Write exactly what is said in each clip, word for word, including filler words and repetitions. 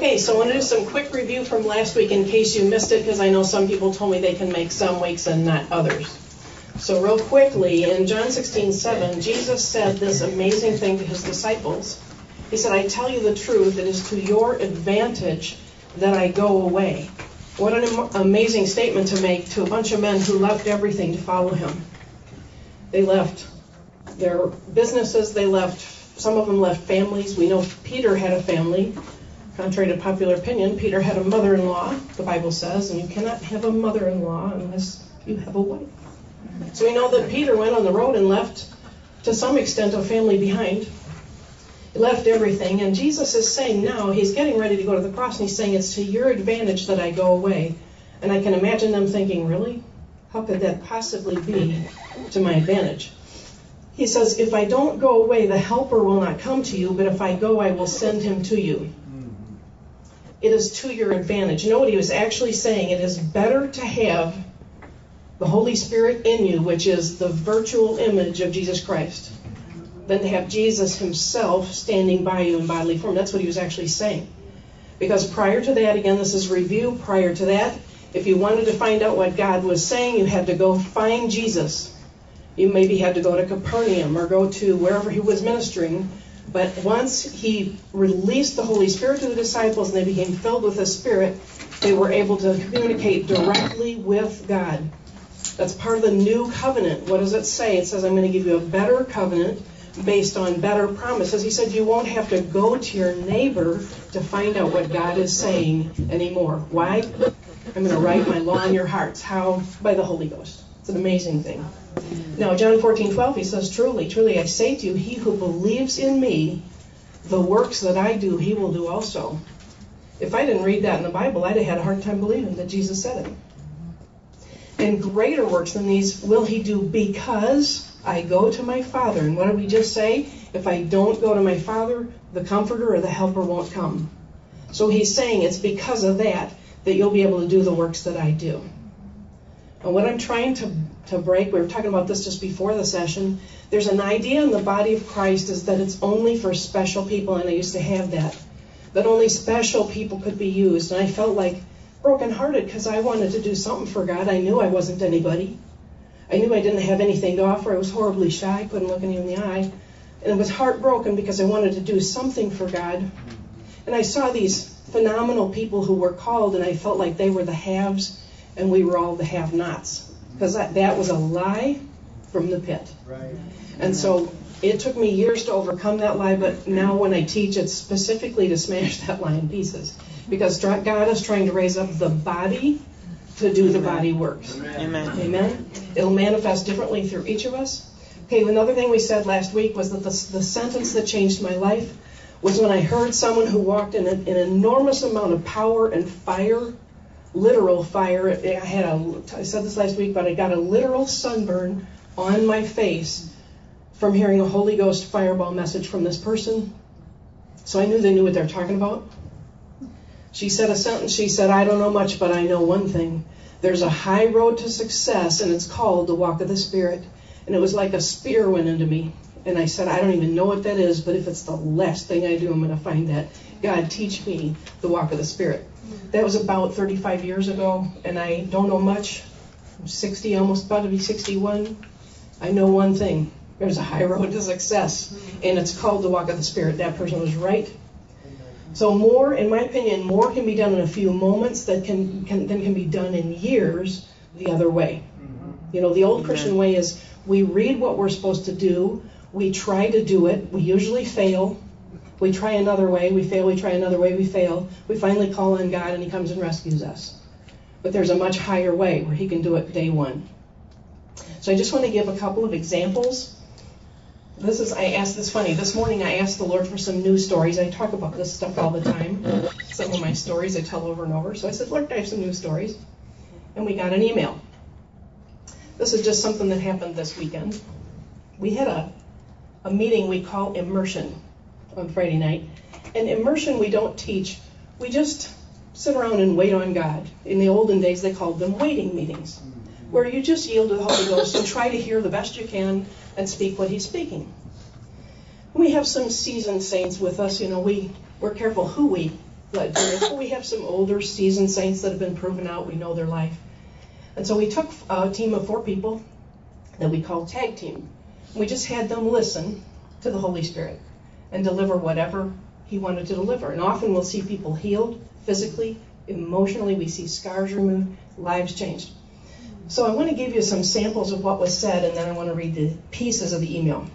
Okay, so I want to do some quick review from last week in case you missed it, because I know some people told me they can make some weeks and not others. So real quickly, in John sixteen seven, Jesus said this amazing thing to his disciples. He said, I tell you the truth, it is to your advantage that I go away. What an am- amazing statement to make to a bunch of men who left everything to follow him. They left their businesses, they left, some of them left families. We know Peter had a family. Contrary to popular opinion, Peter had a mother-in-law, the Bible says, and you cannot have a mother-in-law unless you have a wife. So we know that Peter went on the road and left, to some extent, a family behind. He left everything, and Jesus is saying now, he's getting ready to go to the cross, and he's saying, it's to your advantage that I go away. And I can imagine them thinking, really? How could that possibly be to my advantage? He says, if I don't go away, the helper will not come to you, but if I go, I will send him to you. It is to your advantage. You know what he was actually saying? It is better to have the Holy Spirit in you, which is the virtual image of Jesus Christ, than to have Jesus himself standing by you in bodily form. That's what he was actually saying. Because prior to that, again, this is review, prior to that, if you wanted to find out what God was saying, you had to go find Jesus. You maybe had to go to Capernaum or go to wherever he was ministering. But once he released the Holy Spirit to the disciples and they became filled with the Spirit, they were able to communicate directly with God. That's part of the new covenant. What does it say? It says, I'm going to give you a better covenant based on better promises. He said you won't have to go to your neighbor to find out what God is saying anymore. Why? I'm going to write my law in your hearts. How? By the Holy Ghost. It's an amazing thing. Now, John fourteen twelve, he says, Truly, truly, I say to you, he who believes in me, the works that I do, he will do also. If I didn't read that in the Bible, I'd have had a hard time believing that Jesus said it. And greater works than these will he do because I go to my Father. And what did we just say? If I don't go to my Father, the Comforter or the Helper won't come. So he's saying it's because of that that you'll be able to do the works that I do. And what I'm trying to, to break, we were talking about this just before the session, there's an idea in the body of Christ is that it's only for special people, and I used to have that, that only special people could be used. And I felt like brokenhearted because I wanted to do something for God. I knew I wasn't anybody. I knew I didn't have anything to offer. I was horribly shy, couldn't look anyone in the eye. And it was heartbroken because I wanted to do something for God. And I saw these phenomenal people who were called, and I felt like they were the haves and we were all the have-nots. Because that, that was a lie from the pit. Right. And so it took me years to overcome that lie, but now when I teach, it's specifically to smash that lie in pieces. Because God is trying to raise up the body to do the body works. Amen. Amen. It'll manifest differently through each of us. Okay, another thing we said last week was that the, the sentence that changed my life was when I heard someone who walked in a, an enormous amount of power and fire, literal fire. I had a, I said this last week, but I got a literal sunburn on my face from hearing a Holy Ghost fireball message from this person. So I knew they knew what they were talking about. She said a sentence. She said, I don't know much, but I know one thing. There's a high road to success, and it's called the walk of the Spirit. And it was like a spear went into me. And I said, I don't even know what that is, but if it's the last thing I do, I'm going to find that. God, teach me the walk of the Spirit. That was about thirty-five years ago, and I don't know much. I'm sixty, almost about to be sixty-one. I know one thing. There's a high road to success, and it's called the walk of the Spirit. That person was right. So more, in my opinion, more can be done in a few moments that can, can than can be done in years the other way. You know, the old Christian way is we read what we're supposed to do, we try to do it, we usually fail, we try another way, we fail, we try another way, we fail, we finally call on God and he comes and rescues us. But there's a much higher way where he can do it day one. So I just want to give a couple of examples. This is, I asked this funny, this morning I asked the Lord for some news stories. I talk about this stuff all the time. Some of my stories I tell over and over. So I said, Lord, I have some news stories. And we got an email. This is just something that happened this weekend. We had a, a meeting we call immersion on Friday night. And immersion we don't teach. We just sit around and wait on God. In the olden days they called them waiting meetings, where you just yield to the Holy Ghost and try to hear the best you can and speak what he's speaking. We have some seasoned saints with us. You know, we, we're careful who we let Julius, but we have some older seasoned saints that have been proven out. We know their life. And so we took a team of four people that we called tag team. We just had them listen to the Holy Spirit and deliver whatever he wanted to deliver. And often we'll see people healed physically, emotionally. We see scars removed, lives changed. So I want to give you some samples of what was said, and then I want to read the pieces of the email.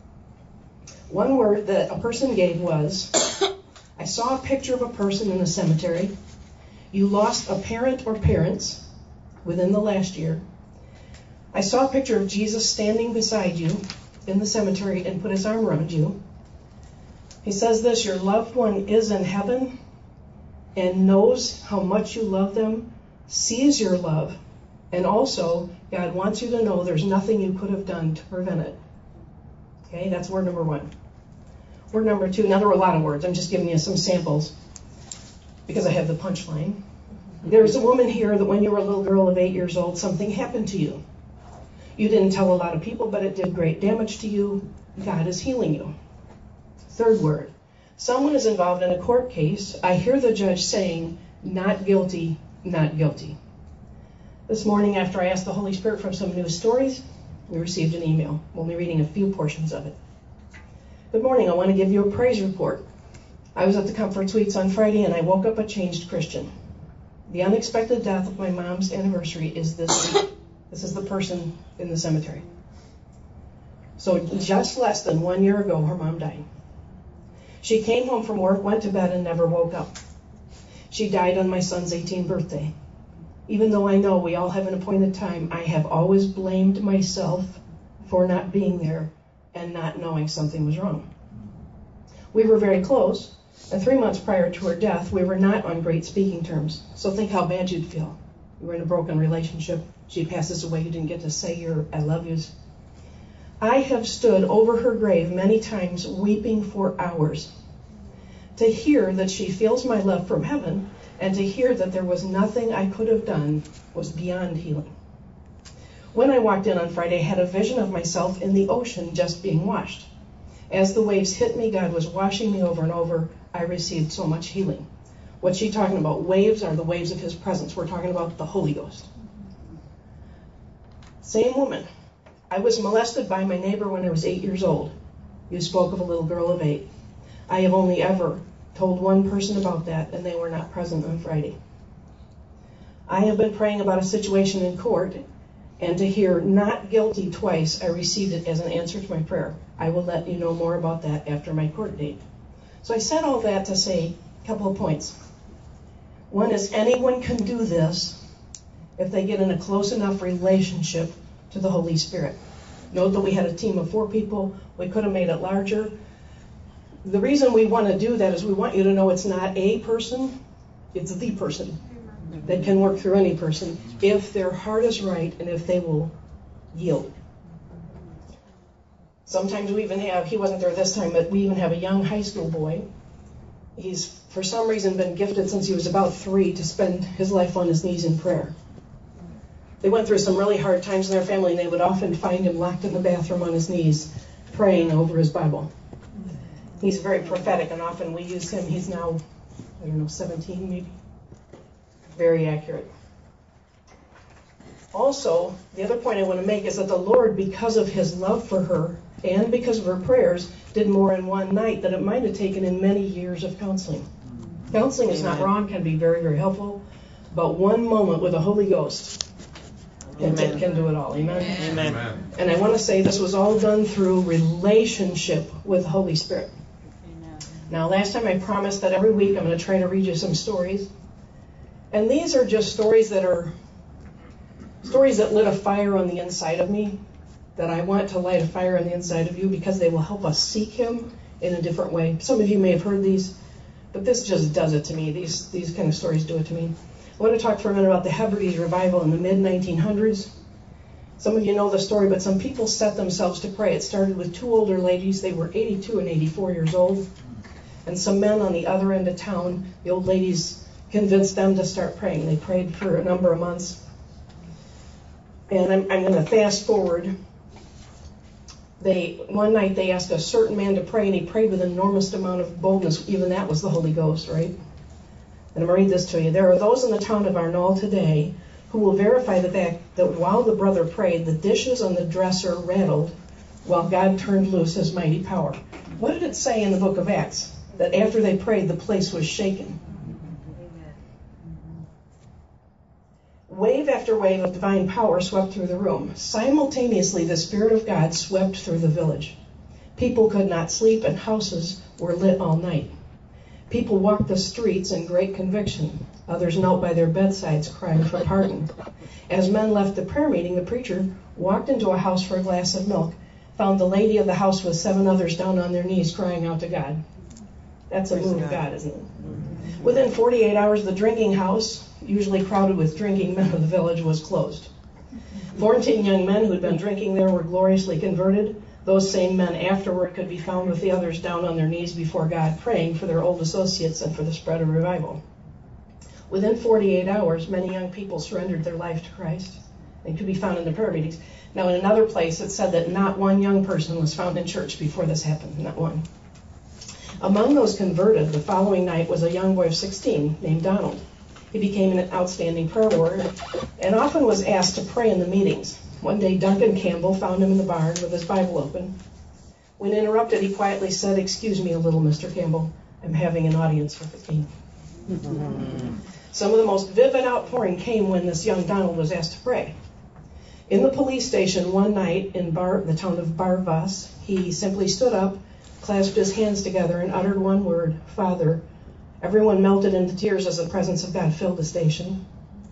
One word that a person gave was, I saw a picture of a person in a cemetery. You lost a parent or parents within the last year. I saw a picture of Jesus standing beside you in the cemetery and put his arm around you. He says this, your loved one is in heaven and knows how much you love them, sees your love, and also God wants you to know there's nothing you could have done to prevent it. Okay, that's word number one. Word number two, now there were a lot of words. I'm just giving you some samples because I have the punchline. There's a woman here that when you were a little girl of eight years old, something happened to you. You didn't tell a lot of people, but it did great damage to you. God is healing you. Third word, someone is involved in a court case. I hear the judge saying, not guilty, not guilty. This morning, after I asked the Holy Spirit for some news stories, we received an email. We'll be reading a few portions of it. Good morning. I want to give you a praise report. I was at the Comfort Suites on Friday, and I woke up a changed Christian. The unexpected death of my mom's anniversary is this week. This is the person in the cemetery. So just less than one year ago, her mom died. She came home from work, went to bed, and never woke up. She died on my son's eighteenth birthday. Even though I know we all have an appointed time, I have always blamed myself for not being there and not knowing something was wrong. We were very close, and three months prior to her death, we were not on great speaking terms. So think how bad you'd feel. You were in a broken relationship. She passes away. You didn't get to say your I love yous. I have stood over her grave many times weeping for hours. To hear that she feels my love from heaven and to hear that there was nothing I could have done was beyond healing. When I walked in on Friday, I had a vision of myself in the ocean just being washed. As the waves hit me, God was washing me over and over. I received so much healing. What's she talking about? Waves are the waves of his presence. We're talking about the Holy Ghost. Same woman. I was molested by my neighbor when I was eight years old. You spoke of a little girl of eight. I have only ever told one person about that, and they were not present on Friday. I have been praying about a situation in court, and to hear not guilty twice, I received it as an answer to my prayer. I will let you know more about that after my court date. So I said all that to say a couple of points. One is anyone can do this if they get in a close enough relationship to the Holy Spirit. Note that we had a team of four people. We could have made it larger. The reason we want to do that is we want you to know it's not a person, it's the person that can work through any person if their heart is right and if they will yield. Sometimes we even have, he wasn't there this time, but we even have a young high school boy. He's, for some reason, been gifted since he was about three to spend his life on his knees in prayer. They went through some really hard times in their family, and they would often find him locked in the bathroom on his knees, praying over his Bible. He's very prophetic, and often we use him. He's now, I don't know, seventeen maybe. Very accurate. Also, the other point I want to make is that the Lord, because of his love for her and because of her prayers, did more in one night than it might have taken in many years of counseling. Counseling is not wrong, can be very, very helpful, but one moment with the Holy Ghost can, can do it all. Amen? Amen. Amen. And I want to say this was all done through relationship with the Holy Spirit. Amen. Now, last time I promised that every week I'm going to try to read you some stories. And these are just stories that are stories that lit a fire on the inside of me, that I want to light a fire on the inside of you because they will help us seek him in a different way. Some of you may have heard these, but this just does it to me. These these kind of stories do it to me. I want to talk for a minute about the Hebrides revival in the mid nineteen hundreds. Some of you know the story, but some people set themselves to pray. It started with two older ladies. They were eighty-two and eighty-four years old. And some men on the other end of town, the old ladies convinced them to start praying. They prayed for a number of months. And I'm, I'm going to fast forward. They one night they asked a certain man to pray, and he prayed with an enormous amount of boldness. Even that was the Holy Ghost, right? And I'm going to read this to you. There are those in the town of Arnold today who will verify the fact that while the brother prayed, the dishes on the dresser rattled while God turned loose his mighty power. What did it say in the book of Acts? That after they prayed, the place was shaken. Wave after wave of divine power swept through the room. Simultaneously, the Spirit of God swept through the village. People could not sleep, and houses were lit all night. People walked the streets in great conviction. Others knelt by their bedsides, crying for pardon. As men left the prayer meeting, the preacher walked into a house for a glass of milk, found the lady of the house with seven others down on their knees crying out to God. That's a move of God, isn't it? Within forty-eight hours, the drinking house, usually crowded with drinking men of the village, was closed. Fourteen young men who had been drinking there were gloriously converted. Those same men afterward could be found with the others down on their knees before God, praying for their old associates and for the spread of revival. Within forty-eight hours, many young people surrendered their life to Christ. They could be found in the prayer meetings. Now, in another place, it said that not one young person was found in church before this happened, not one. Among those converted the following night was a young boy of sixteen named Donald. He became an outstanding prayer warrior and often was asked to pray in the meetings. One day, Duncan Campbell found him in the barn with his Bible open. When interrupted, he quietly said, "Excuse me a little, Mister Campbell. I'm having an audience with the king." Some of the most vivid outpouring came when this young Donald was asked to pray. In the police station one night in Bar, the town of Barvas, he simply stood up, clasped his hands together, and uttered one word, "Father." Everyone melted into tears as the presence of God filled the station.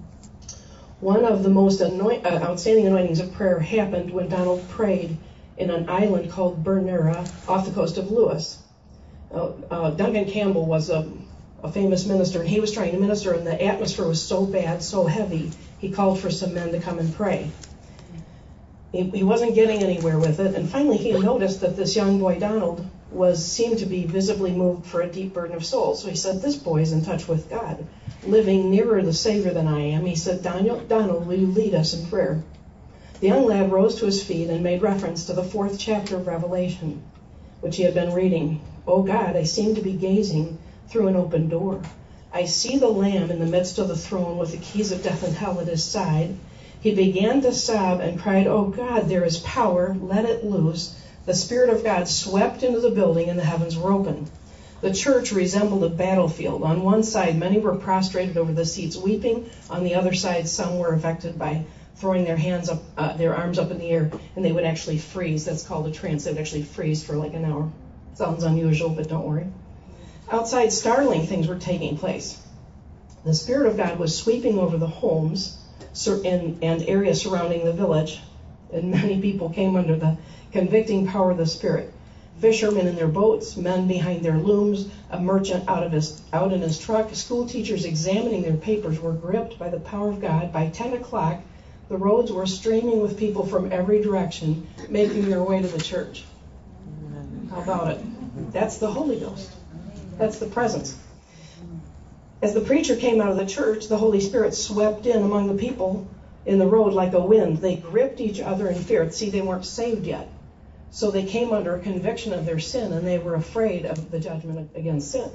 One of the most anoint, uh, outstanding anointings of prayer happened when Donald prayed in an island called Bernera off the coast of Lewis. Uh, uh, Duncan Campbell was a, a famous minister, and he was trying to minister, and the atmosphere was so bad, so heavy, he called for some men to come and pray. He, he wasn't getting anywhere with it, and finally he noticed that this young boy, Donald, was seemed to be visibly moved for a deep burden of soul. So he said, "This boy is in touch with God, living nearer the Savior than I am." He said, Donald, Donald, will you lead us in prayer?" The young lad rose to his feet and made reference to the fourth chapter of Revelation, which he had been reading. "Oh God, I seem to be gazing through an open door. I see the Lamb in the midst of the throne with the keys of death and hell at his side." He began to sob and cried, "Oh God, there is power, let it loose." The Spirit of God swept into the building and the heavens were open. The church resembled a battlefield. On one side, many were prostrated over the seats weeping. On the other side, some were affected by throwing their hands up, uh, their arms up in the air, and they would actually freeze. That's called a trance. They would actually freeze for like an hour. Sounds unusual, but don't worry. Outside, startling things were taking place. The Spirit of God was sweeping over the homes and, and areas surrounding the village, and many people came under the convicting power of the Spirit. Fishermen in their boats, men behind their looms, a merchant out of his out in his truck, school teachers examining their papers were gripped by the power of God. By ten o'clock, the roads were streaming with people from every direction, making their way to the church. How about it? That's the Holy Ghost. That's the presence. As the preacher came out of the church, the Holy Spirit swept in among the people in the road like a wind. They gripped each other in fear. See, they weren't saved yet. So they came under a conviction of their sin, and they were afraid of the judgment against sin.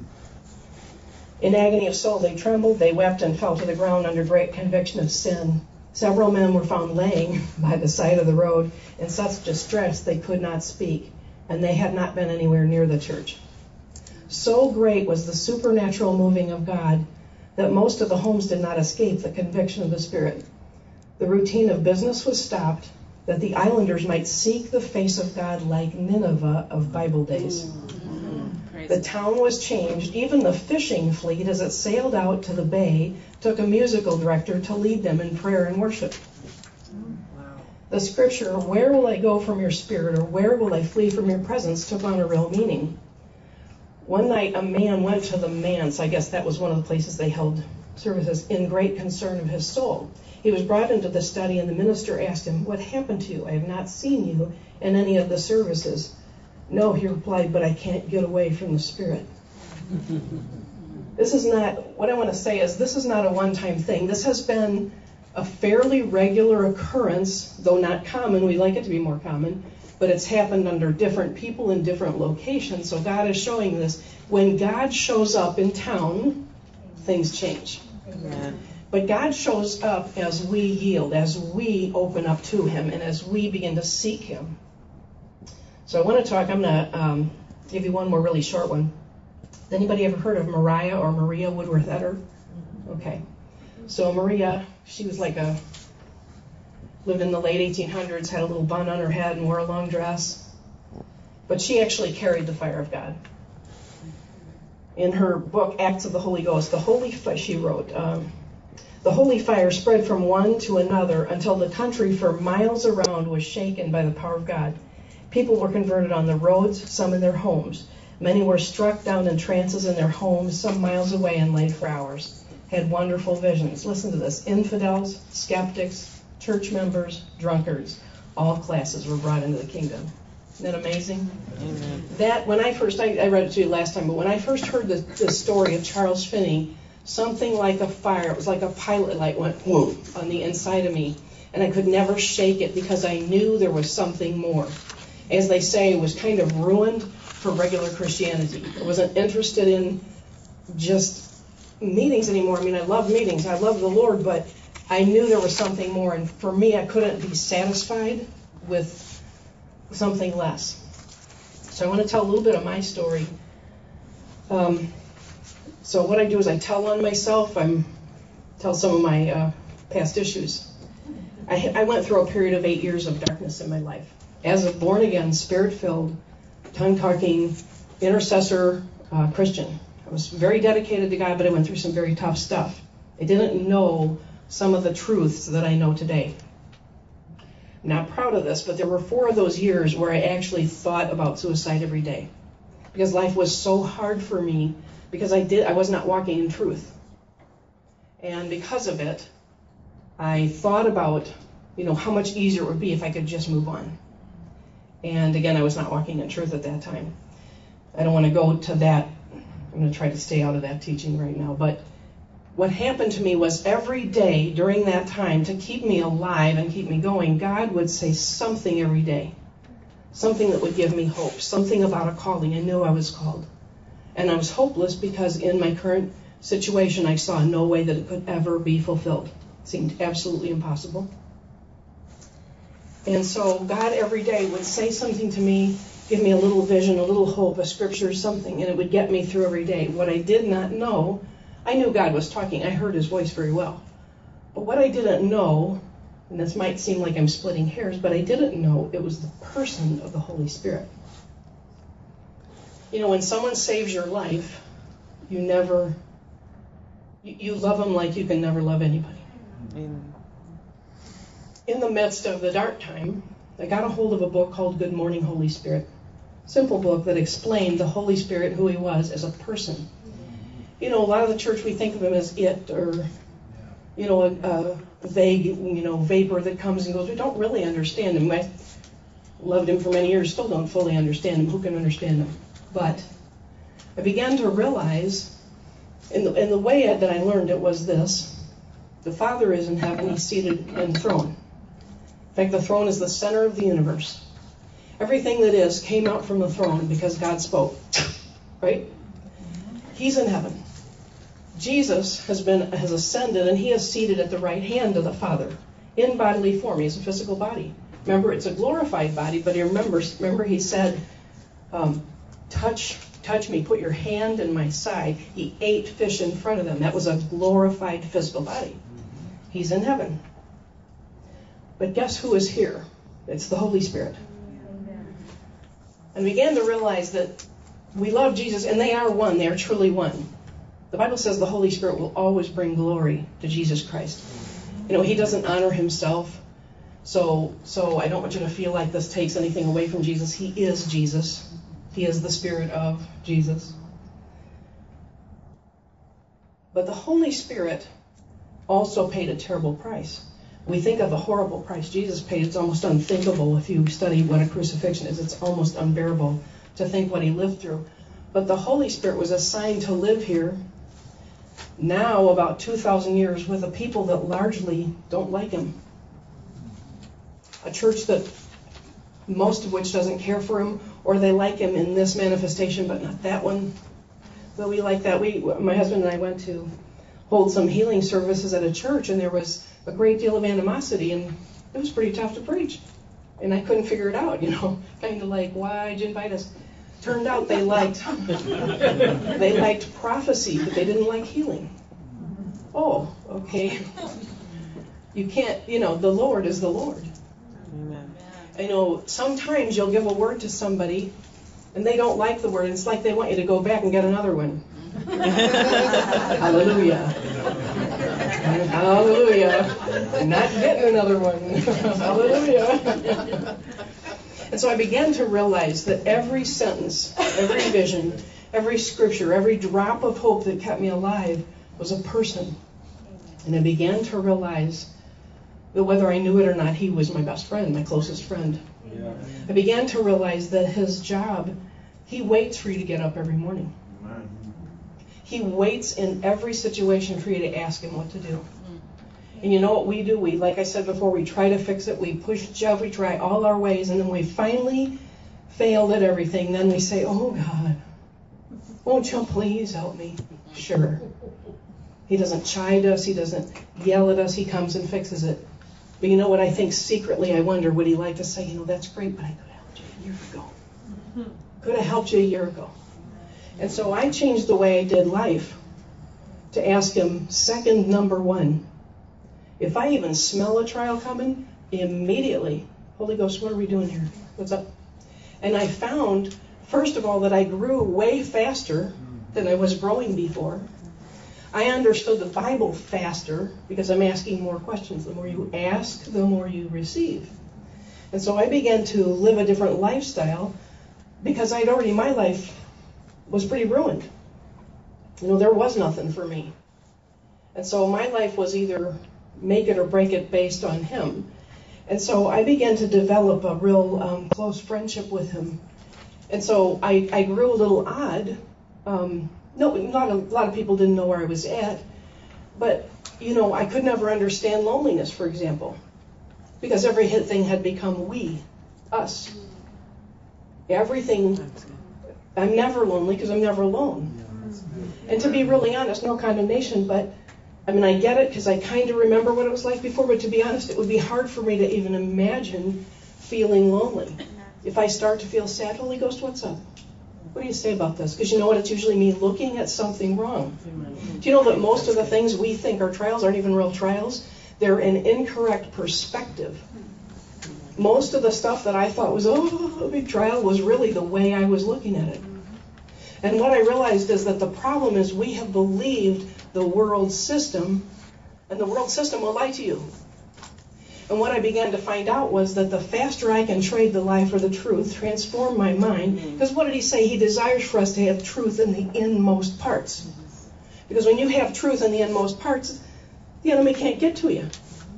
In agony of soul, they trembled, they wept, and fell to the ground under great conviction of sin. Several men were found laying by the side of the road in such distress they could not speak, and they had not been anywhere near the church. So great was the supernatural moving of God that most of the homes did not escape the conviction of the Spirit. The routine of business was stopped, that the islanders might seek the face of God like Nineveh of Bible days. Mm-hmm. The town was changed. Even the fishing fleet, as it sailed out to the bay, took a musical director to lead them in prayer and worship. Wow. The scripture, "Where will I go from your spirit, or where will I flee from your presence?" took on a real meaning. One night, a man went to the manse, I guess that was one of the places they held services, in great concern of his soul. He was brought into the study, and the minister asked him, "What happened to you? I have not seen you in any of the services." "No," he replied, "but I can't get away from the Spirit." This is not, what I want to say is, this is not a one-time thing. This has been a fairly regular occurrence, though not common. We like it to be more common, but it's happened under different people in different locations. So God is showing this. When God shows up in town, things change. Amen. But God shows up as we yield, as we open up to Him, and as we begin to seek Him. So I want to talk, I'm going to um, give you one more really short one. Has anybody ever heard of Mariah or Maria Woodworth-Etter? Okay. So Maria, she was like a, lived in the late eighteen hundreds, had a little bun on her head and wore a long dress. But she actually carried the fire of God. In her book, Acts of the Holy Ghost, the Holy Fire, she wrote, um, the holy fire spread from one to another until the country for miles around was shaken by the power of God. People were converted on the roads, some in their homes. Many were struck down in trances in their homes, some miles away and laid for hours. Had wonderful visions. Listen to this. Infidels, skeptics, church members, drunkards, all classes were brought into the kingdom. Isn't that amazing? Amen. That, when I first, I, I read it to you last time, but when I first heard the, the story of Charles Finney, something like a fire, it was like a pilot light went whoa on the inside of me, and I could never shake it because I knew there was something more. As they say, it was kind of ruined for regular Christianity. I wasn't interested in just meetings anymore. I mean, I love meetings. I love the Lord, but I knew there was something more, and for me, I couldn't be satisfied with something less. So I want to tell a little bit of my story. Um, so what I do is I tell on myself. I tell some of my uh, past issues. I, I went through a period of eight years of darkness in my life. As a born-again, spirit-filled, tongue-talking, intercessor uh, Christian. I was very dedicated to God, but I went through some very tough stuff. I didn't know some of the truths that I know today. I'm not proud of this, but there were four of those years where I actually thought about suicide every day. Because life was so hard for me, because I did I was not walking in truth. And because of it, I thought about, you know, how much easier it would be if I could just move on. And again, I was not walking in truth at that time. I don't want to go to that. I'm going to try to stay out of that teaching right now. But what happened to me was every day during that time, to keep me alive and keep me going, God would say something every day. Something that would give me hope. Something about a calling. I knew I was called. And I was hopeless because in my current situation, I saw no way that it could ever be fulfilled. It seemed absolutely impossible. And so God every day would say something to me, give me a little vision, a little hope, a scripture, something, and it would get me through every day. What I did not know, I knew God was talking. I heard His voice very well. But what I didn't know, and this might seem like I'm splitting hairs, but I didn't know it was the person of the Holy Spirit. You know, when someone saves your life, you never, you, you love them like you can never love anybody. Amen. In the midst of the dark time, I got a hold of a book called Good Morning, Holy Spirit. Simple book that explained the Holy Spirit, who He was as a person. You know, a lot of the church, we think of Him as it, or, you know, a, a vague, you know, vapor that comes and goes. We don't really understand Him. I loved Him for many years, still don't fully understand Him. Who can understand Him? But I began to realize, in the, in the way that I learned it was this: the Father is in heaven, He's seated in the throne. In fact, the throne is the center of the universe. Everything that is came out from the throne because God spoke. Right? He's in heaven. Jesus has been has ascended, and He is seated at the right hand of the Father in bodily form. He has a physical body. Remember, it's a glorified body, but he remember, remember He said, um, touch, touch me, put your hand in my side. He ate fish in front of them. That was a glorified physical body. He's in heaven. But guess who is here? It's the Holy Spirit. And began to realize that we love Jesus, and they are one. They are truly one. The Bible says the Holy Spirit will always bring glory to Jesus Christ. You know, He doesn't honor Himself. So, so I don't want you to feel like this takes anything away from Jesus. He is Jesus. He is the Spirit of Jesus. But the Holy Spirit also paid a terrible price. We think of a horrible price Jesus paid. It's almost unthinkable if you study what a crucifixion is. It's almost unbearable to think what He lived through. But the Holy Spirit was assigned to live here now about two thousand years with a people that largely don't like Him. A church that most of which doesn't care for Him, or they like Him in this manifestation but not that one. But we like that. We, my husband and I went to hold some healing services at a church, and there was a great deal of animosity, and it was pretty tough to preach. And I couldn't figure it out, you know, kind of like, why'd you invite us? Turned out they liked they liked prophecy, but they didn't like healing. Oh, okay. You can't, you know, the Lord is the Lord. Amen. I know sometimes you'll give a word to somebody, and they don't like the word, and it's like they want you to go back and get another one. Hallelujah. Hallelujah. I'm not getting another one. Hallelujah. And so I began to realize that every sentence, every vision, every scripture, every drop of hope that kept me alive was a person. And I began to realize that whether I knew it or not, he was my best friend, my closest friend. Yeah. I began to realize that his job, he waits for you to get up every morning. Amen. He waits in every situation for you to ask him what to do. And you know what we do? We, like I said before, we try to fix it. We push, shove, we try all our ways, and then we finally failed at everything. Then we say, oh, God, won't you please help me? Sure. He doesn't chide us. He doesn't yell at us. He comes and fixes it. But you know what? I think secretly I wonder, would he like to say, you know, that's great, but I could have helped you a year ago. Could have helped you a year ago. And so I changed the way I did life to ask him, second number one, if I even smell a trial coming, immediately, Holy Ghost, what are we doing here? What's up? And I found, first of all, that I grew way faster than I was growing before. I understood the Bible faster because I'm asking more questions. The more you ask, the more you receive. And so I began to live a different lifestyle because I'd already, my life was pretty ruined. You know, there was nothing for me. And so my life was either make it or break it based on him. And so I began to develop a real um, close friendship with him. And so I, I grew a little odd. Um, no, not a, a lot of people didn't know where I was at. But, you know, I could never understand loneliness, for example, because everything had become we, us. Everything, I'm never lonely because I'm never alone. And to be really honest, no condemnation, but I mean, I get it because I kind of remember what it was like before, but to be honest, it would be hard for me to even imagine feeling lonely. If I start to feel sad, Holy Ghost, what's up? What do you say about this? Because you know what? It's usually me looking at something wrong. Do you know that most of the things we think are trials aren't even real trials? They're an incorrect perspective. Most of the stuff that I thought was, oh, a big trial was really the way I was looking at it. And what I realized is that the problem is we have believed the world system, and the world system will lie to you. And what I began to find out was that the faster I can trade the lie for the truth, transform my mind, because what did he say? He desires for us to have truth in the inmost parts. Because when you have truth in the inmost parts, the enemy can't get to you.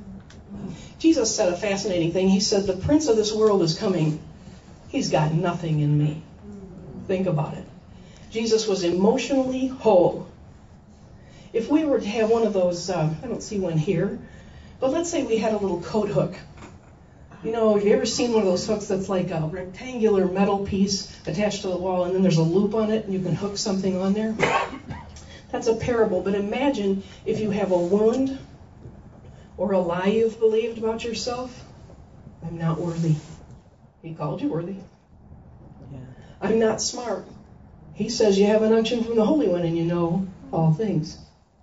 Jesus said a fascinating thing. He said, the prince of this world is coming. He's got nothing in me. Think about it. Jesus was emotionally whole. If we were to have one of those, uh, I don't see one here, but let's say we had a little coat hook. You know, have you ever seen one of those hooks that's like a rectangular metal piece attached to the wall, and then there's a loop on it, and you can hook something on there? That's a parable, but imagine if you have a wound or a lie you've believed about yourself. I'm not worthy. He called you worthy. Yeah. I'm not smart. He says you have an unction from the Holy One and you know all things.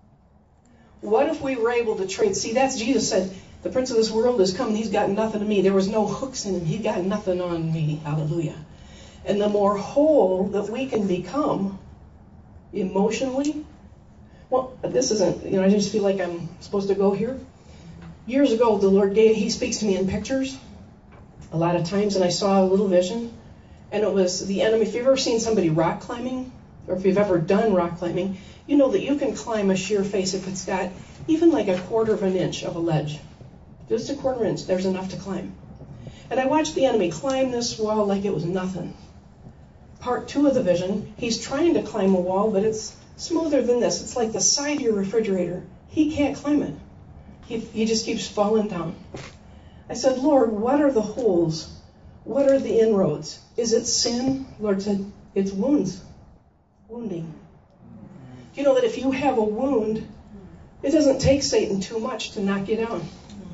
What if we were able to trade? See, that's Jesus said, the prince of this world is coming. He's got nothing to me. There was no hooks in him. He got nothing on me. Hallelujah. And the more whole that we can become emotionally, well, this isn't, you know, I just feel like I'm supposed to go here. Years ago, the Lord gave, he speaks to me in pictures a lot of times, and I saw a little vision. And it was the enemy. If you've ever seen somebody rock climbing, or if you've ever done rock climbing, you know that you can climb a sheer face if it's got even like a quarter of an inch of a ledge. Just a quarter inch, there's enough to climb. And I watched the enemy climb this wall like it was nothing. Part two of the vision, he's trying to climb a wall, but it's smoother than this. It's like the side of your refrigerator. He can't climb it. He, he just keeps falling down. I said, Lord, what are the holes? What are the inroads? Is it sin? Lord said, it's wounds. Wounding. Do you know that if you have a wound, It doesn't take Satan too much to knock you down.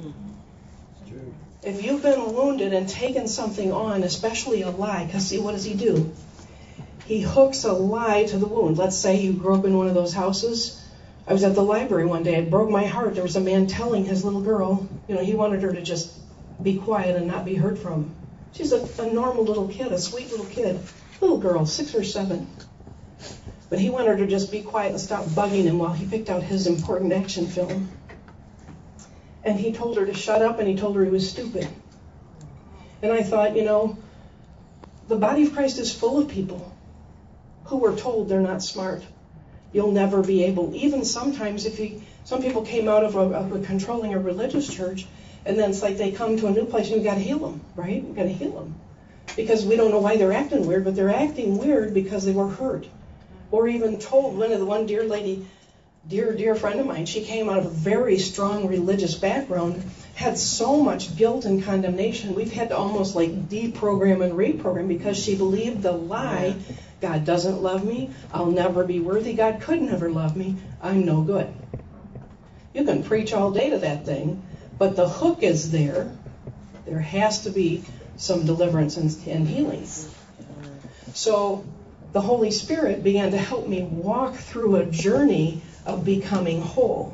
If you've been wounded and taken something on, especially a lie, because see, what does he do? He hooks a lie to the wound. Let's say you grew up in one of those houses. I was at the library one day. It broke my heart. There was a man telling his little girl, you know, he wanted her to just be quiet and not be heard from. She's a, a normal little kid, a sweet little kid, little girl, six or seven. But he wanted her to just be quiet and stop bugging him while he picked out his important action film. And he told her to shut up, and he told her he was stupid. And I thought, you know, the body of Christ is full of people who were told they're not smart. You'll never be able, even sometimes if you, some people came out of a, of a controlling a religious church, and then it's like they come to a new place and you've got to heal them, right? You've got to heal them. Because we don't know why they're acting weird, but they're acting weird because they were hurt. Or even told, one of the one dear lady, dear, dear friend of mine, she came out of a very strong religious background, had so much guilt and condemnation. We've had to almost like deprogram and reprogram because she believed the lie, God doesn't love me, I'll never be worthy, God could never love me, I'm no good. You can preach all day to that thing, but the hook is there. There has to be some deliverance and, and healing. So the Holy Spirit began to help me walk through a journey of becoming whole.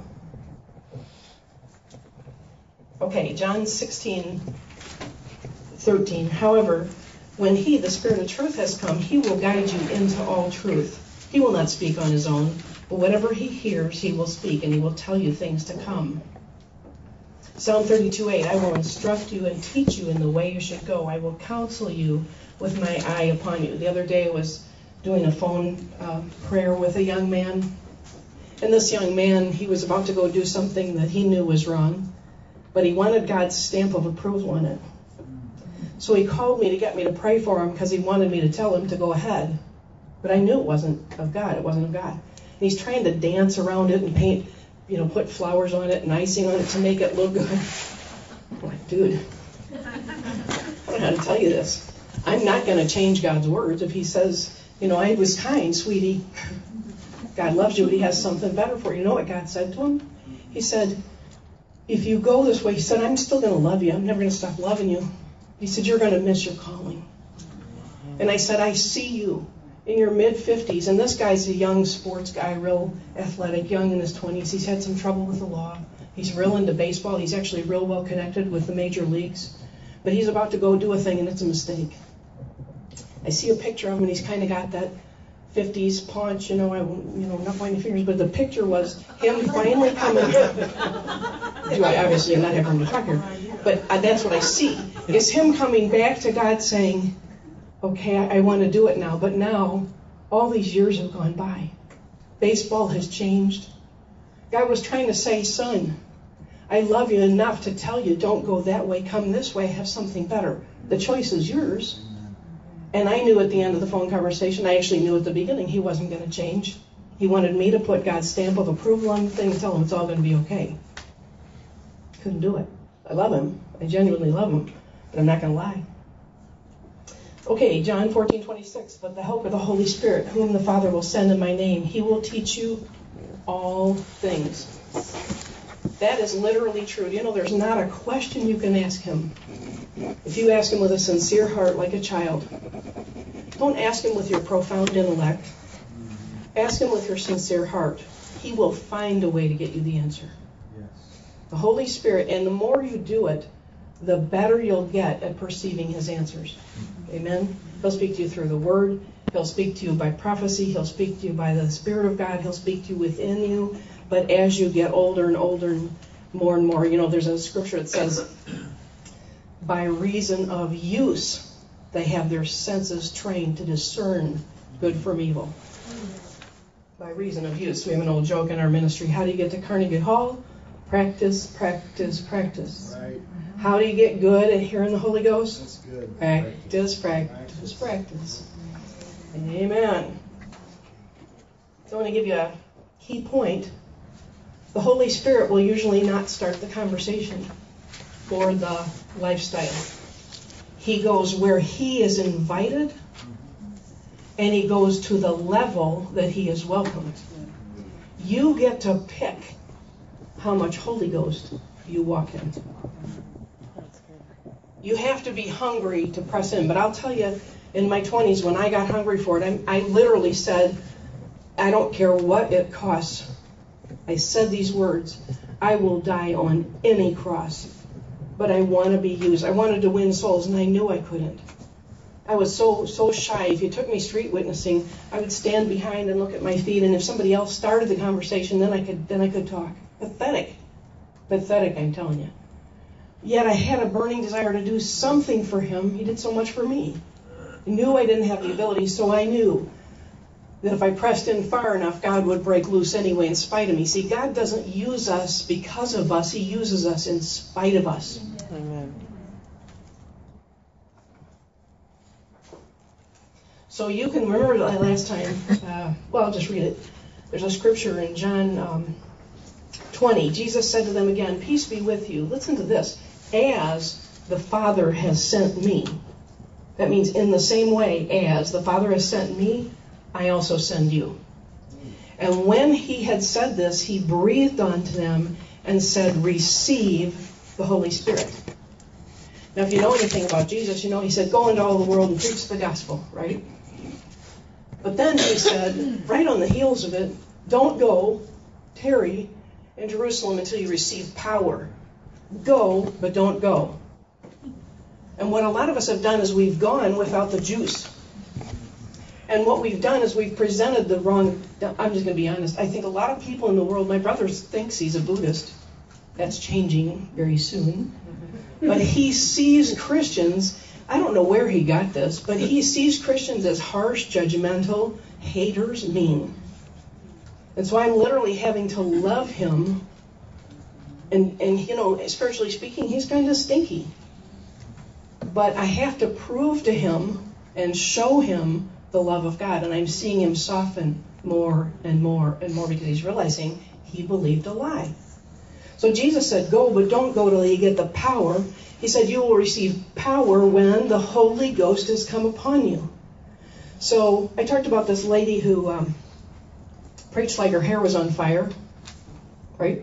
Okay, John sixteen, thirteen. However, when he, the Spirit of truth, has come, he will guide you into all truth. He will not speak on his own, but whatever he hears, he will speak, and he will tell you things to come. Psalm thirty-two, eight. I will instruct you and teach you in the way you should go. I will counsel you with my eye upon you. The other day I was doing a phone uh, prayer with a young man. And this young man, he was about to go do something that he knew was wrong, but he wanted God's stamp of approval on it. So he called me to get me to pray for him because he wanted me to tell him to go ahead. But I knew it wasn't of God. It wasn't of God. And he's trying to dance around it and paint, you know, put flowers on it and icing on it to make it look good. I'm like, dude, I don't know how to tell you this. I'm not going to change God's words. If he says, you know, I was kind, sweetie. God loves you, but he has something better for you. You know what God said to him? He said, if you go this way, he said, I'm still going to love you. I'm never going to stop loving you. He said, you're going to miss your calling. And I said, I see you in your mid-fifties. And this guy's a young sports guy, real athletic, young in his twenties. He's had some trouble with the law. He's real into baseball. He's actually real well connected with the major leagues. But he's about to go do a thing, and it's a mistake. I see a picture of him, and he's kind of got that fifties paunch, you know, I, you know, not pointing fingers, but the picture was him finally coming. I obviously am not having to talk here, but uh, that's what I see. Is him coming back to God saying, okay, I, I want to do it now, but now all these years have gone by. Baseball has changed. God was trying to say, son, I love you enough to tell you, don't go that way, come this way, have something better. The choice is yours. And I knew at the end of the phone conversation, I actually knew at the beginning he wasn't going to change. He wanted me to put God's stamp of approval on the thing and tell him it's all going to be okay. Couldn't do it. I love him. I genuinely love him. But I'm not going to lie. Okay, John fourteen twenty-six. But the helper, the Holy Spirit, whom the Father will send in my name, he will teach you all things. That is literally true. You know, there's not a question you can ask him. If you ask him with a sincere heart like a child, don't ask him with your profound intellect. Ask him with your sincere heart. He will find a way to get you the answer. Yes. The Holy Spirit, and the more you do it, the better you'll get at perceiving his answers. Amen? He'll speak to you through the Word. He'll speak to you by prophecy. He'll speak to you by the Spirit of God. He'll speak to you within you. But as you get older and older and more and more, you know, there's a scripture that says, by reason of use, they have their senses trained to discern good from evil. By reason of use. We have an old joke in our ministry. How do you get to Carnegie Hall? Practice, practice, practice. Right. How do you get good at hearing the Holy Ghost? That's good. Practice, practice, practice. practice. Amen. So I want to give you a key point. The Holy Spirit will usually not start the conversation or the lifestyle. He goes where he is invited, and he goes to the level that he is welcomed. You get to pick how much Holy Ghost you walk in. That's good. You have to be hungry to press in. But I'll tell you, in my twenties, when I got hungry for it, I, I literally said, I don't care what it costs. I said these words, I will die on any cross. But I want to be used. I wanted to win souls, and I knew I couldn't. I was so so shy. If you took me street witnessing, I would stand behind and look at my feet, and if somebody else started the conversation, then I could then I could talk. Pathetic. Pathetic, I'm telling you. Yet I had a burning desire to do something for him. He did so much for me. I knew I didn't have the ability, so I knew that if I pressed in far enough, God would break loose anyway in spite of me. See, God doesn't use us because of us. He uses us in spite of us. Amen. So you can remember last time, uh, well, I'll just read it. There's a scripture in John um, twenty. Jesus said to them again, peace be with you. Listen to this. As the Father has sent me. That means in the same way as the Father has sent me, I also send you. And when he had said this, he breathed onto them and said, receive the Holy Spirit. Now, if you know anything about Jesus, you know he said, go into all the world and preach the gospel, right? But then he said, right on the heels of it, don't go, tarry in Jerusalem until you receive power. Go, but don't go. And what a lot of us have done is we've gone without the juice. And what we've done is we've presented the wrong, I'm just going to be honest, I think a lot of people in the world, my brother thinks he's a Buddhist. That's changing very soon. But he sees Christians, I don't know where he got this, but he sees Christians as harsh, judgmental, haters, mean. And so I'm literally having to love him. And, and you know, spiritually speaking, he's kind of stinky. But I have to prove to him and show him the love of God. And I'm seeing him soften more and more and more because he's realizing he believed a lie. So Jesus said, go, but don't go till you get the power. He said, you will receive power when the Holy Ghost has come upon you. So I talked about this lady who um, preached like her hair was on fire, right?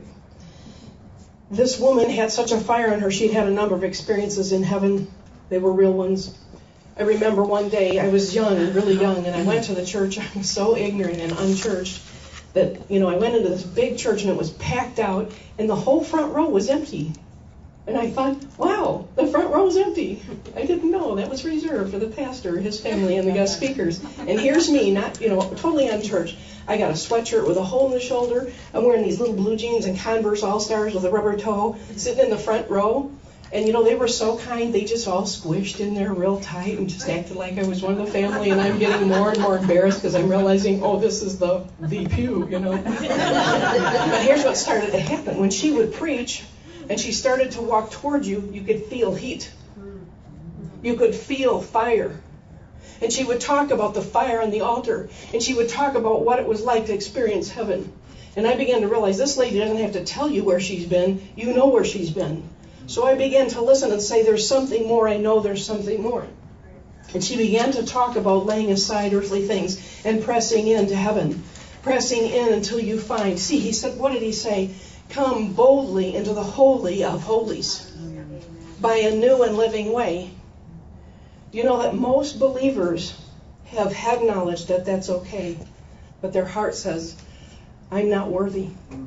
This woman had such a fire in her, she'd had a number of experiences in heaven. They were real ones. I remember one day, I was young, really young, and I went to the church. I was so ignorant and unchurched that, you know, I went into this big church and it was packed out, and the whole front row was empty. And I thought, wow, the front row is empty. I didn't know that was reserved for the pastor, his family, and the guest speakers. And here's me, not, you know, totally unchurched. I got a sweatshirt with a hole in the shoulder. I'm wearing these little blue jeans and Converse All-Stars with a rubber toe, sitting in the front row. And, you know, they were so kind, they just all squished in there real tight and just acted like I was one of the family. And I'm getting more and more embarrassed because I'm realizing, oh, this is the, the pew, you know. But here's what started to happen. When she would preach and she started to walk towards you, you could feel heat. You could feel fire. And she would talk about the fire on the altar. And she would talk about what it was like to experience heaven. And I began to realize this lady doesn't have to tell you where she's been. You know where she's been. So I began to listen and say, there's something more. I know there's something more. And she began to talk about laying aside earthly things and pressing into heaven. Pressing in until you find. See, he said, what did he say? Come boldly into the Holy of Holies by a new and living way. You know that most believers have head knowledge that that's okay, but their heart says, I'm not worthy.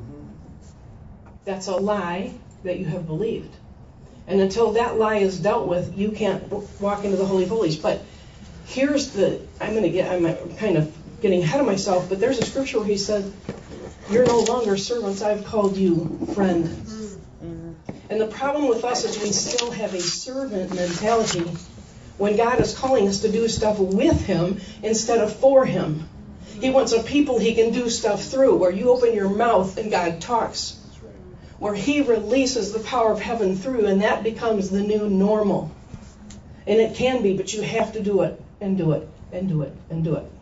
That's a lie that you have believed. And until that lie is dealt with, you can't walk into the Holy of Holies. But here's the, I'm going to get, I'm kind of getting ahead of myself, but there's a scripture where he said, you're no longer servants, I've called you friends. And the problem with us is we still have a servant mentality when God is calling us to do stuff with him instead of for him. He wants a people he can do stuff through, where you open your mouth and God talks. Where he releases the power of heaven through, and that becomes the new normal. And it can be, but you have to do it, and do it, and do it, and do it.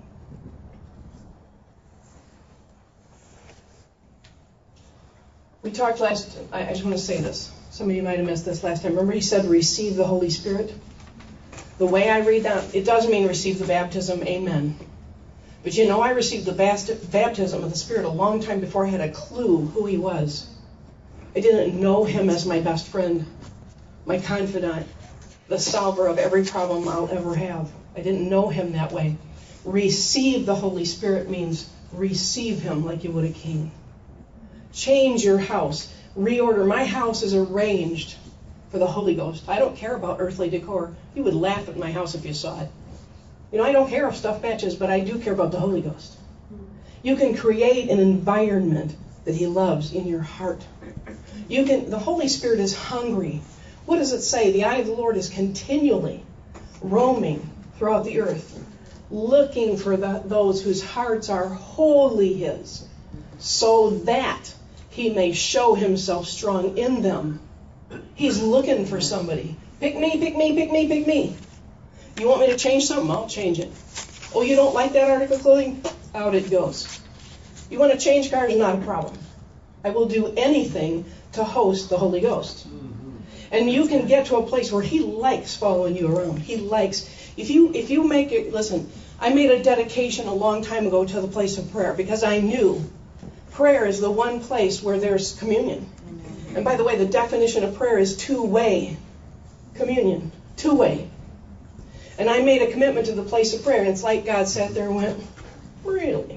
We talked last, I, I just want to say this. Some of you might have missed this last time. Remember he said receive the Holy Spirit? The way I read that, it does mean receive the baptism, amen. But you know, I received the baptism of the Spirit a long time before I had a clue who he was. I didn't know him as my best friend, my confidant, the solver of every problem I'll ever have. I didn't know him that way. Receive the Holy Spirit means receive him like you would a king. Change your house. Reorder. My house is arranged for the Holy Ghost. I don't care about earthly decor. You would laugh at my house if you saw it. You know, I don't care if stuff matches, but I do care about the Holy Ghost. You can create an environment that he loves in your heart. You can. The Holy Spirit is hungry. What does it say? The eye of the Lord is continually roaming throughout the earth, looking for the, those whose hearts are wholly his, so that he may show himself strong in them. He's looking for somebody. Pick me, pick me, pick me, pick me. You want me to change something? I'll change it. Oh, you don't like that article of clothing? Out it goes. You want to change cars? Not a problem. I will do anything to host the Holy Ghost. And you can get to a place where he likes following you around. He likes, if you if you make it, listen, I made a dedication a long time ago to the place of prayer because I knew prayer is the one place where there's communion. And by the way, the definition of prayer is two-way communion. Two-way. And I made a commitment to the place of prayer, and it's like God sat there and went, really?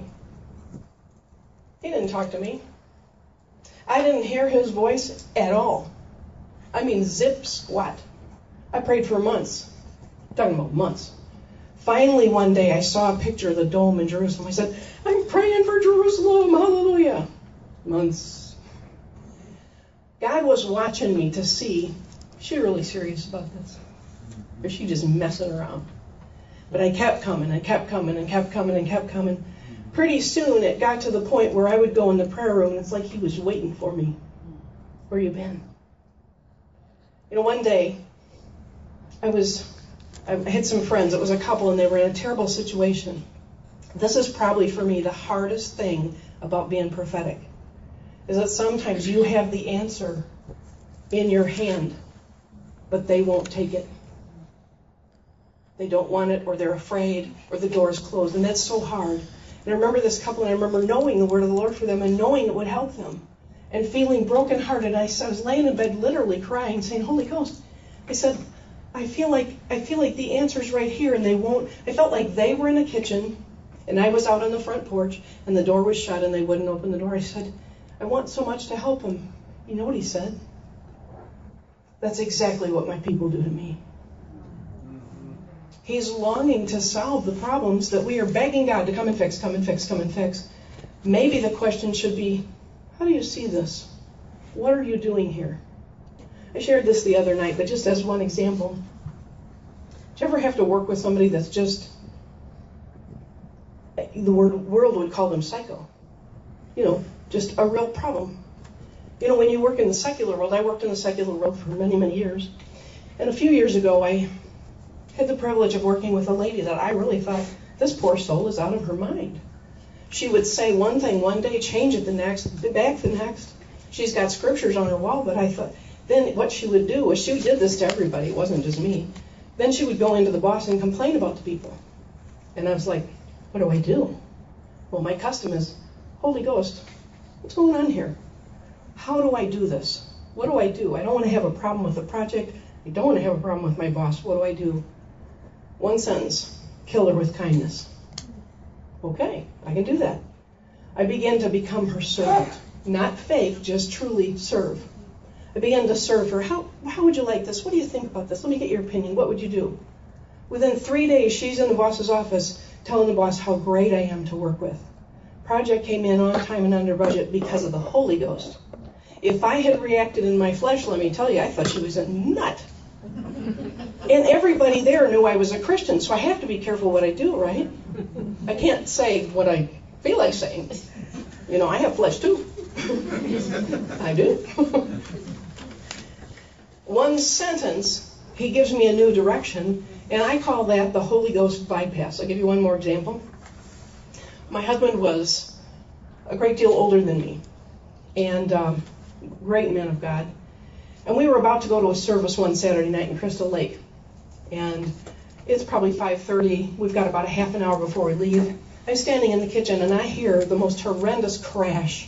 He didn't talk to me. I didn't hear his voice at all. I mean, zip squat. I prayed for months. I'm talking about months. Finally, one day, I saw a picture of the dome in Jerusalem. I said, I'm praying for Jerusalem. Hallelujah. Months. God was watching me to see, is she really serious about this? Or is she just messing around? But I kept coming and kept coming and kept coming and kept coming. Pretty soon, it got to the point where I would go in the prayer room, and it's like he was waiting for me. Where you been? You know, one day, I was, I had some friends. It was a couple, and they were in a terrible situation. This is probably, for me, the hardest thing about being prophetic, is that sometimes you have the answer in your hand, but they won't take it. They don't want it, or they're afraid, or the door is closed, and that's so hard. And I remember this couple, and I remember knowing the word of the Lord for them, and knowing it would help them, and feeling brokenhearted. I was laying in bed, literally crying, saying, "Holy Ghost," I said, I feel like I feel like the answer's right here, and they won't. I felt like they were in the kitchen, and I was out on the front porch, and the door was shut, and they wouldn't open the door. I said, I want so much to help them. You know what he said? That's exactly what my people do to me. He's longing to solve the problems that we are begging God to come and fix, come and fix, come and fix. Maybe the question should be, how do you see this? What are you doing here? I shared this the other night, but just as one example. Do you ever have to work with somebody that's just, the word, world would call them psycho? You know, just a real problem. You know, when you work in the secular world, I worked in the secular world for many, many years. And a few years ago, I had the privilege of working with a lady that I really thought, this poor soul is out of her mind. She would say one thing one day, change it the next, back the next. She's got scriptures on her wall, but I thought, then what she would do was, she did this to everybody, it wasn't just me. Then she would go into the boss and complain about the people. And I was like, what do I do? Well, my custom is, Holy Ghost, what's going on here? How do I do this? What do I do? I don't want to have a problem with the project. I don't want to have a problem with my boss. What do I do? One sentence, kill her with kindness. Okay, I can do that. I began to become her servant. Not fake, just truly serve. I began to serve her. How, how would you like this? What do you think about this? Let me get your opinion. What would you do? Within three days, she's in the boss's office telling the boss how great I am to work with. Project came in on time and under budget because of the Holy Ghost. If I had reacted in my flesh, let me tell you, I thought she was a nut. And everybody there knew I was a Christian, so I have to be careful what I do, right? I can't say what I feel like saying. You know, I have flesh too. I do. One sentence, he gives me a new direction, and I call that the Holy Ghost bypass. I'll give you one more example. My husband was a great deal older than me, and um, great man of God. And we were about to go to a service one Saturday night in Crystal Lake. And it's probably five thirty. We've got about a half an hour before we leave. I'm standing in the kitchen, and I hear the most horrendous crash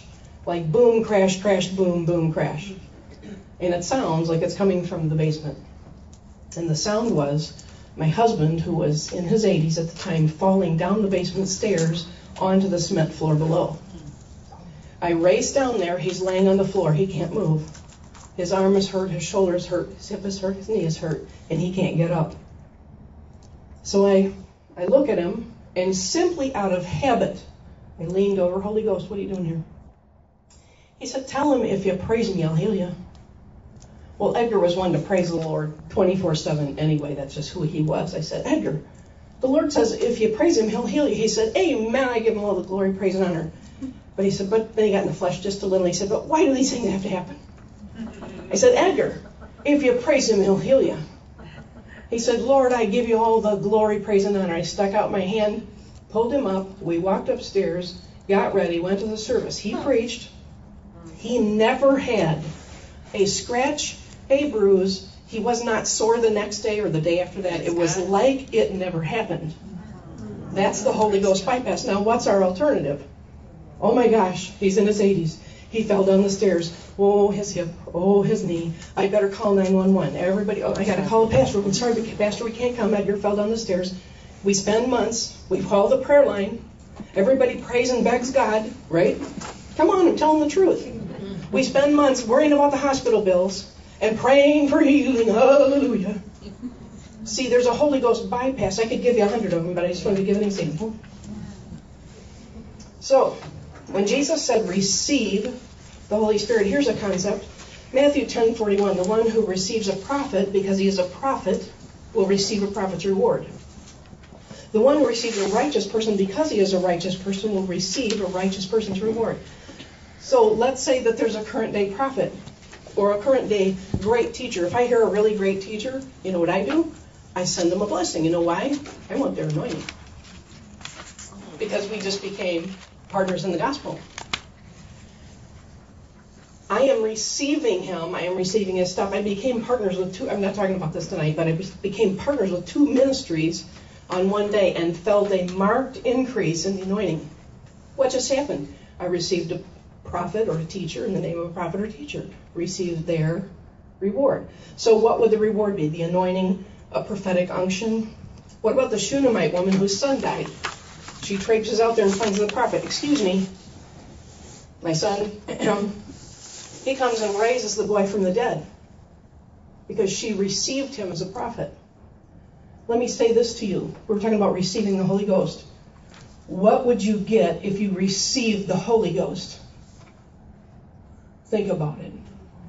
Like boom, crash, crash, boom, boom, crash. And it sounds like it's coming from the basement. And the sound was my husband, who was in his eighties at the time, falling down the basement stairs onto the cement floor below. I race down there. He's laying on the floor. He can't move. His arm is hurt. His shoulder is hurt. His hip is hurt. His knee is hurt. And he can't get up. So I, I look at him, and simply out of habit, I leaned over. Holy Ghost, what are you doing here? He said, tell him if you praise me, I'll heal you. Well, Edgar was one to praise the Lord twenty-four seven anyway. That's just who he was. I said, Edgar, the Lord says if you praise him, he'll heal you. He said, amen. I give him all the glory, praise, and honor. But he said, but then he got in the flesh just a little. He said, but why do these things have to happen? I said, Edgar, if you praise him, he'll heal you. He said, Lord, I give you all the glory, praise, and honor. I stuck out my hand, pulled him up. We walked upstairs, got ready, went to the service. He preached. He never had a scratch, a bruise. He was not sore the next day or the day after that. It was like it never happened. That's the Holy Ghost bypass. Now, what's our alternative? Oh my gosh, he's in his eighties. He fell down the stairs. Oh, his hip. Oh, his knee. I better call nine one one. Everybody, oh, I got to call the pastor. I'm sorry, Pastor, we can't come. Edgar fell down the stairs. We spend months. We call the prayer line. Everybody prays and begs God, right? Come on, I'm telling the truth. We spend months worrying about the hospital bills and praying for healing. Hallelujah. See, there's a Holy Ghost bypass. I could give you a hundred of them, but I just wanted to give an example. So, when Jesus said receive the Holy Spirit, here's a concept. Matthew ten forty-one, the one who receives a prophet because he is a prophet will receive a prophet's reward. The one who receives a righteous person because he is a righteous person will receive a righteous person's reward. So let's say that there's a current day prophet or a current day great teacher. If I hear a really great teacher, you know what I do? I send them a blessing. You know why? I want their anointing. Because we just became partners in the gospel. I am receiving him. I am receiving his stuff. I became partners with two, I'm not talking about this tonight, but I became partners with two ministries on one day and felt a marked increase in the anointing. What just happened? I received a prophet or a teacher in the name of a prophet or teacher. Received their reward. So what would the reward be? The anointing, a prophetic unction? What about the Shunammite woman whose son died? She traipses out there and finds the prophet. Excuse me, my son. He comes and raises the boy from the dead because she received him as a prophet. Let me say this to you. We're talking about receiving the Holy Ghost. What would you get if you received the Holy Ghost? Think about it.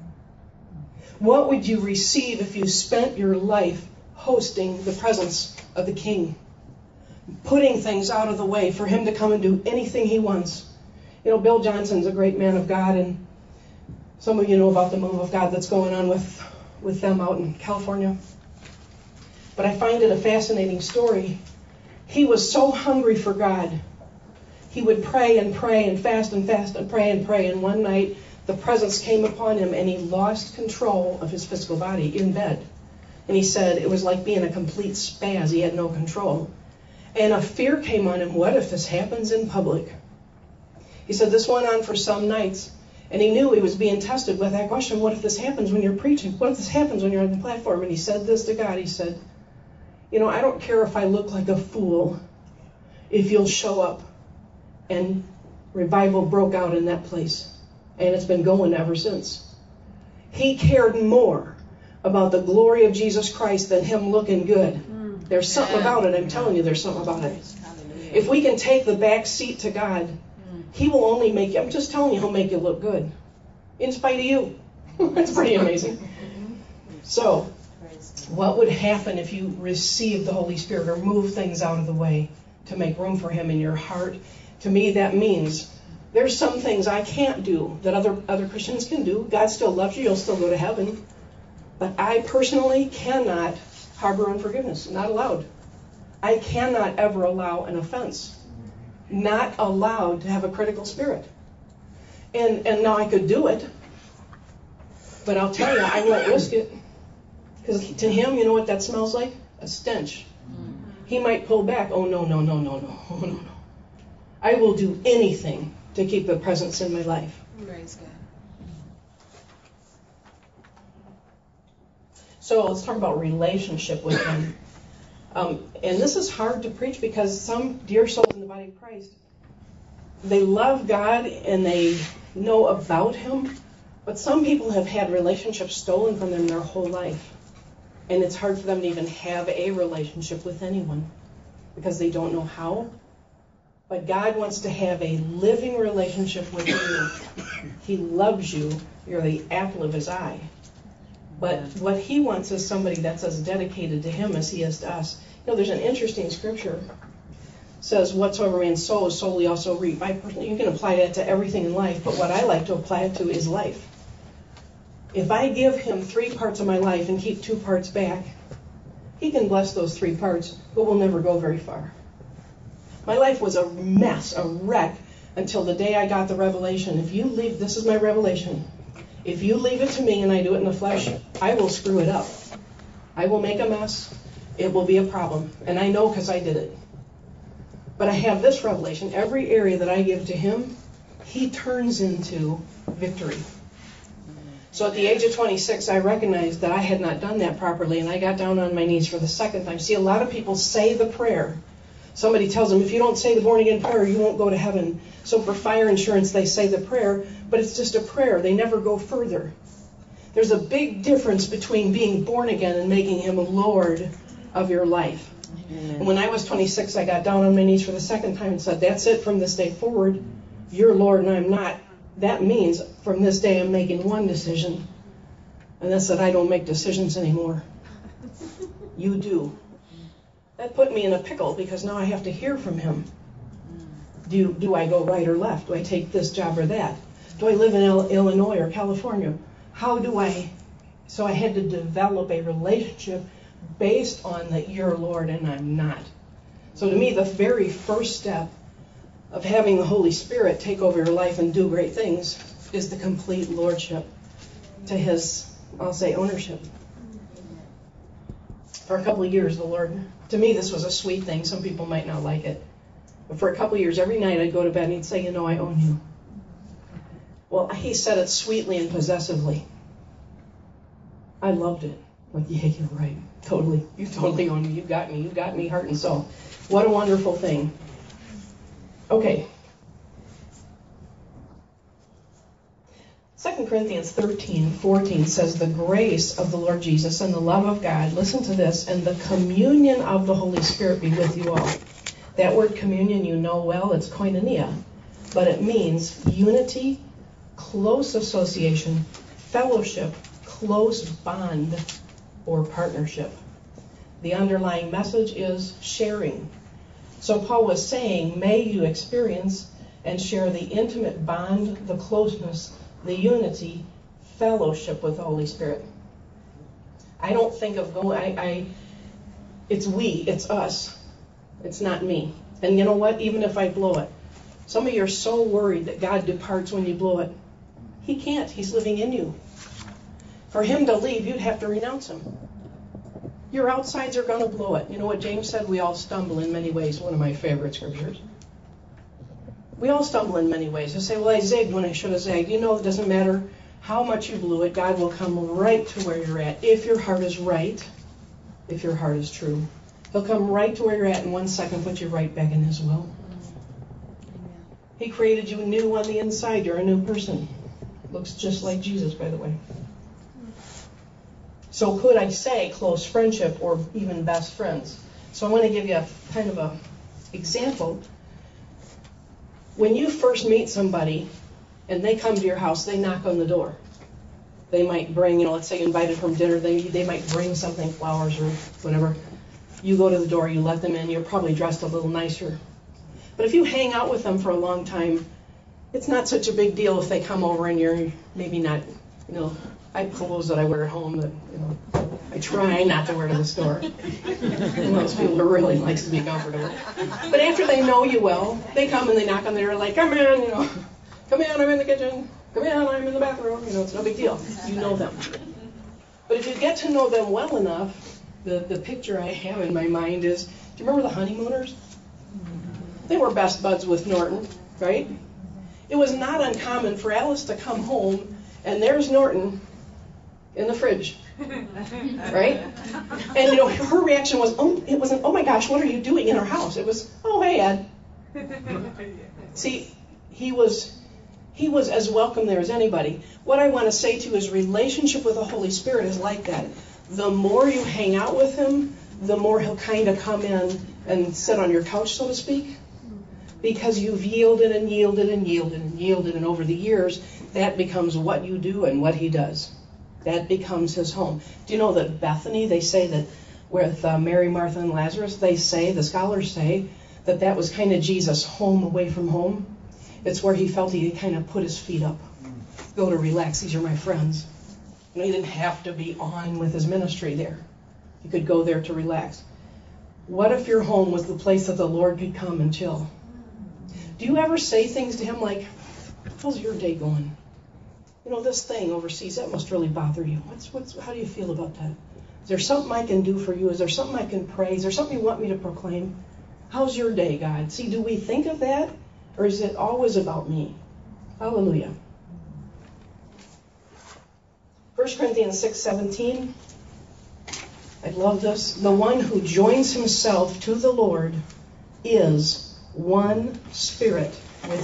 What would you receive if you spent your life hosting the presence of the King? Putting things out of the way for him to come and do anything he wants. You know, Bill Johnson's a great man of God, and some of you know about the move of God that's going on with, with them out in California. But I find it a fascinating story. He was so hungry for God. He would pray and pray and fast and fast and pray and pray. And one night, the presence came upon him and he lost control of his physical body in bed. And he said it was like being a complete spaz. He had no control. And a fear came on him. What if this happens in public? He said this went on for some nights. And he knew he was being tested with that question. What if this happens when you're preaching? What if this happens when you're on the platform? And he said this to God. He said, you know, I don't care if I look like a fool if you'll show up. And revival broke out in that place. And it's been going ever since. He cared more about the glory of Jesus Christ than him looking good. There's something about it. I'm telling you, there's something about it. If we can take the back seat to God, he will only make you, I'm just telling you, he'll make you look good. In spite of you. That's pretty amazing. So, what would happen if you received the Holy Spirit or moved things out of the way to make room for him in your heart? To me, that means there's some things I can't do that other, other Christians can do. God still loves you. You'll still go to heaven. But I personally cannot harbor unforgiveness. Not allowed. I cannot ever allow an offense. Not allowed to have a critical spirit. And and now I could do it, but I'll tell you, I won't risk it. Because to him, you know what that smells like? A stench. He might pull back. Oh, no, no, no, no, no. Oh, no, no. I will do anything to keep the presence in my life. Praise God. So let's talk about relationship with Him. Um, and this is hard to preach because some dear souls in the body of Christ, they love God and they know about Him, but some people have had relationships stolen from them their whole life. And it's hard for them to even have a relationship with anyone because they don't know how. But God wants to have a living relationship with you. He loves you. You're the apple of His eye. But what He wants is somebody that's as dedicated to Him as He is to us. You know, there's an interesting scripture. It says, whatsoever man sows, so will he also reap. I personally, you can apply that to everything in life, but what I like to apply it to is life. If I give Him three parts of my life and keep two parts back, He can bless those three parts, but we'll never go very far. My life was a mess, a wreck, until the day I got the revelation. If you leave, this is my revelation. If you leave it to me and I do it in the flesh, I will screw it up. I will make a mess. It will be a problem. And I know because I did it. But I have this revelation. Every area that I give to Him, He turns into victory. So at the age of twenty-six, I recognized that I had not done that properly, and I got down on my knees for the second time. See, a lot of people say the prayer. Somebody tells them, if you don't say the born-again prayer, you won't go to heaven. So for fire insurance, they say the prayer, but it's just a prayer. They never go further. There's a big difference between being born again and making Him Lord of your life. Amen. And when I was twenty-six, I got down on my knees for the second time and said, that's it from this day forward. You're Lord and I'm not. That means from this day I'm making one decision. And that's that I don't make decisions anymore. You do. That put me in a pickle because now I have to hear from Him. Do, do I go right or left? Do I take this job or that? Do I live in Illinois or California? How do I? So I had to develop a relationship based on that you're Lord and I'm not. So to me, the very first step of having the Holy Spirit take over your life and do great things is the complete lordship to His, I'll say, ownership. For a couple of years, the Lord, to me, this was a sweet thing. Some people might not like it. But for a couple of years, every night I'd go to bed and He'd say, you know, I own you. Well, He said it sweetly and possessively. I loved it. Like, yeah, you're right. Totally. You totally own me. You got me. You got me heart and soul. What a wonderful thing. Okay. Second Corinthians thirteen fourteen says, the grace of the Lord Jesus and the love of God, listen to this, and the communion of the Holy Spirit be with you all. That word communion you know well, it's koinonia, but it means unity, close association, fellowship, close bond, or partnership. The underlying message is sharing. So Paul was saying, may you experience and share the intimate bond, the closeness, the unity, fellowship with the Holy Spirit. I don't think of going, I, I, it's we, it's us. It's not me. And you know what? Even if I blow it, some of you are so worried that God departs when you blow it. He can't. He's living in you. For Him to leave, you'd have to renounce Him. Your outsides are going to blow it. You know what James said? We all stumble in many ways. One of my favorite scriptures. We all stumble in many ways. I say, well, I zigged when I should have zagged. You know, it doesn't matter how much you blew it. God will come right to where you're at. If your heart is right, if your heart is true, He'll come right to where you're at in one second, put you right back in His will. He created you new on the inside. You're a new person. Looks just like Jesus, by the way. So could I say close friendship or even best friends? So I want to give you a kind of a example. When you first meet somebody and they come to your house, they knock on the door. They might bring, you know, let's say you invited from dinner, they, they might bring something, flowers or whatever. You go to the door, you let them in, you're probably dressed a little nicer. But if you hang out with them for a long time, it's not such a big deal if they come over and you're maybe not, you know, I have clothes that I wear at home that, you know, I try not to wear to the store. And those people who really likes to be comfortable. But after they know you well, they come and they knock on the door like, come in, you know, come in, I'm in the kitchen. Come in, I'm in the bathroom. You know, it's no big deal. You know them. But if you get to know them well enough, the, the picture I have in my mind is, do you remember the Honeymooners? They were best buds with Norton, right? It was not uncommon for Alice to come home and there's Norton in the fridge, right? And you know, her reaction was, oh, it wasn't, oh my gosh, what are you doing in our house? It was, oh, hey, Ed. See, he was, he was as welcome there as anybody. What I want to say to you is relationship with the Holy Spirit is like that. The more you hang out with him, the more he'll kind of come in and sit on your couch, so to speak. Because you've yielded and yielded and yielded and yielded, and over the years, that becomes what you do and what he does. That becomes his home. Do you know that Bethany, they say that with uh, Mary, Martha, and Lazarus, they say, the scholars say, that that was kind of Jesus' home away from home. It's where he felt he could kind of put his feet up, go to relax. These are my friends. You know, he didn't have to be on with his ministry there. He could go there to relax. What if your home was the place that the Lord could come and chill? Do you ever say things to him like, how's your day going? You know, this thing overseas, that must really bother you. What's, what's, how do you feel about that? Is there something I can do for you? Is there something I can pray? Is there something you want me to proclaim? How's your day, God? See, do we think of that? Or is it always about me? Hallelujah. First Corinthians six seventeen. I love this. The one who joins himself to the Lord is one spirit with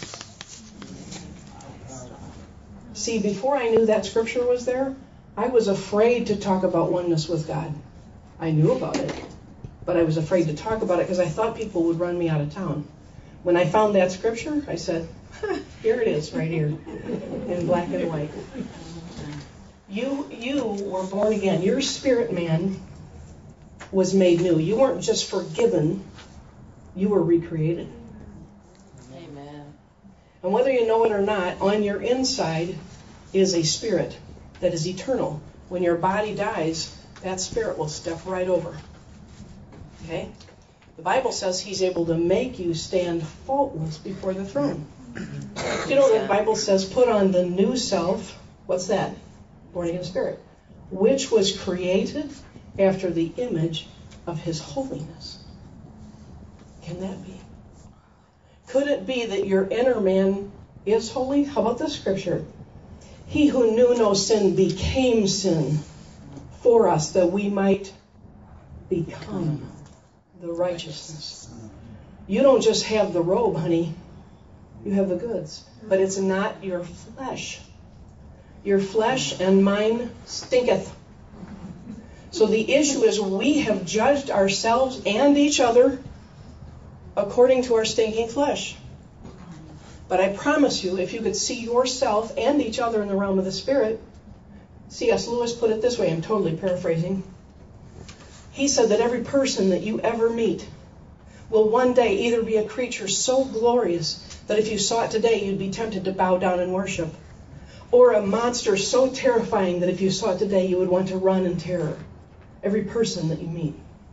him. See, before I knew that scripture was there, I was afraid to talk about oneness with God. I knew about it, but I was afraid to talk about it because I thought people would run me out of town. When I found that scripture, I said, huh, here it is right here in black and white. You, you were born again. Your spirit man was made new. You weren't just forgiven, you were recreated. Amen. And whether you know it or not, on your inside is a spirit that is eternal. When your body dies, that spirit will step right over. Okay? The Bible says he's able to make you stand faultless before the throne. You know, the Bible says put on the new self. What's that? Born again spirit. Which was created after the image of his holiness. Can that be? Could it be that your inner man is holy? How about this scripture? He who knew no sin became sin for us that we might become the righteousness. You don't just have the robe, honey. You have the goods. But it's not your flesh. Your flesh and mine stinketh. So the issue is we have judged ourselves and each other according to our stinking flesh. But I promise you, if you could see yourself and each other in the realm of the Spirit, C S Lewis put it this way, I'm totally paraphrasing. He said that every person that you ever meet will one day either be a creature so glorious that if you saw it today, you'd be tempted to bow down and worship, or a monster so terrifying that if you saw it today, you would want to run in terror. Every person that you meet.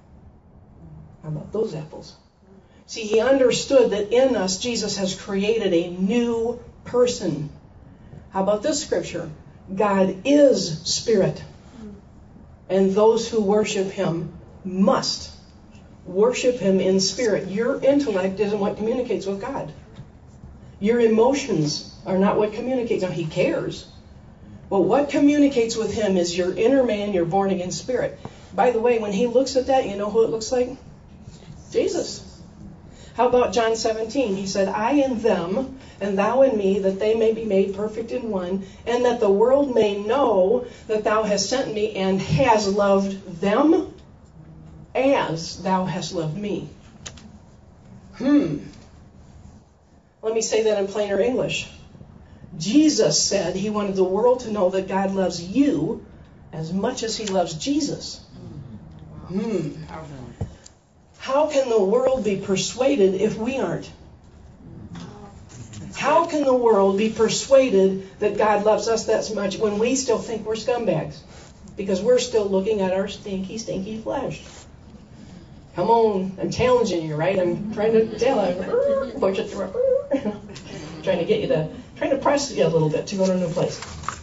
How about those apples? See, he understood that in us, Jesus has created a new person. How about this scripture? God is spirit. And those who worship him must worship him in spirit. Your intellect isn't what communicates with God. Your emotions are not what communicates. Now, he cares. But what communicates with him is your inner man, your born again spirit. By the way, when he looks at that, you know who it looks like? Jesus. How about John seventeen? He said, I in them, and thou in me, that they may be made perfect in one, and that the world may know that thou hast sent me and hast loved them as thou hast loved me. Hmm. Let me say that in plainer English. Jesus said he wanted the world to know that God loves you as much as he loves Jesus. Hmm. How can the world be persuaded if we aren't? How can the world be persuaded that God loves us that much when we still think we're scumbags? Because we're still looking at our stinky, stinky flesh. Come on, I'm challenging you, right? I'm trying to tell you, push it through, trying to get you to, trying to press you a little bit to go to a new place.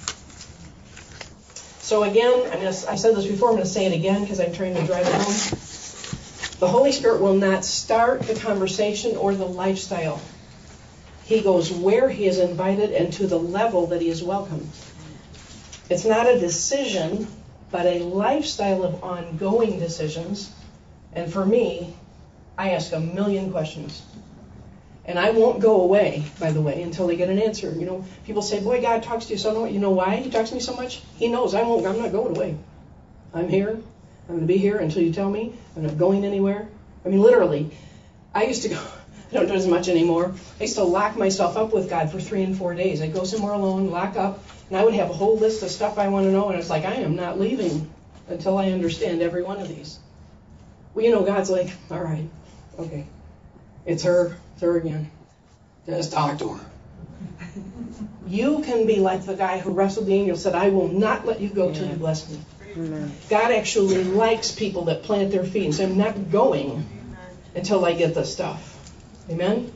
So again, I'm gonna, I said this before, I'm going to say it again because I'm trying to drive it home. The Holy Spirit will not start the conversation or the lifestyle. He goes where he is invited and to the level that he is welcomed. It's not a decision, but a lifestyle of ongoing decisions. And for me, I ask a million questions. And I won't go away, by the way, until I get an answer. You know, people say, boy, God talks to you so much. You know why he talks to me so much? He knows I won't, I'm not going away. I'm here. I'm going to be here until you tell me. I'm not going anywhere. I mean, literally, I used to go, I don't do it as much anymore. I used to lock myself up with God for three and four days. I'd go somewhere alone, lock up, and I would have a whole list of stuff I want to know, and it's like, I am not leaving until I understand every one of these. Well, you know, God's like, all right, okay. It's her, it's her again. Just talk to her. You can be like the guy who wrestled the angel, said, I will not let you go till you bless me. Amen. God actually likes people that plant their feet and say, I'm not going until I get the stuff. Amen?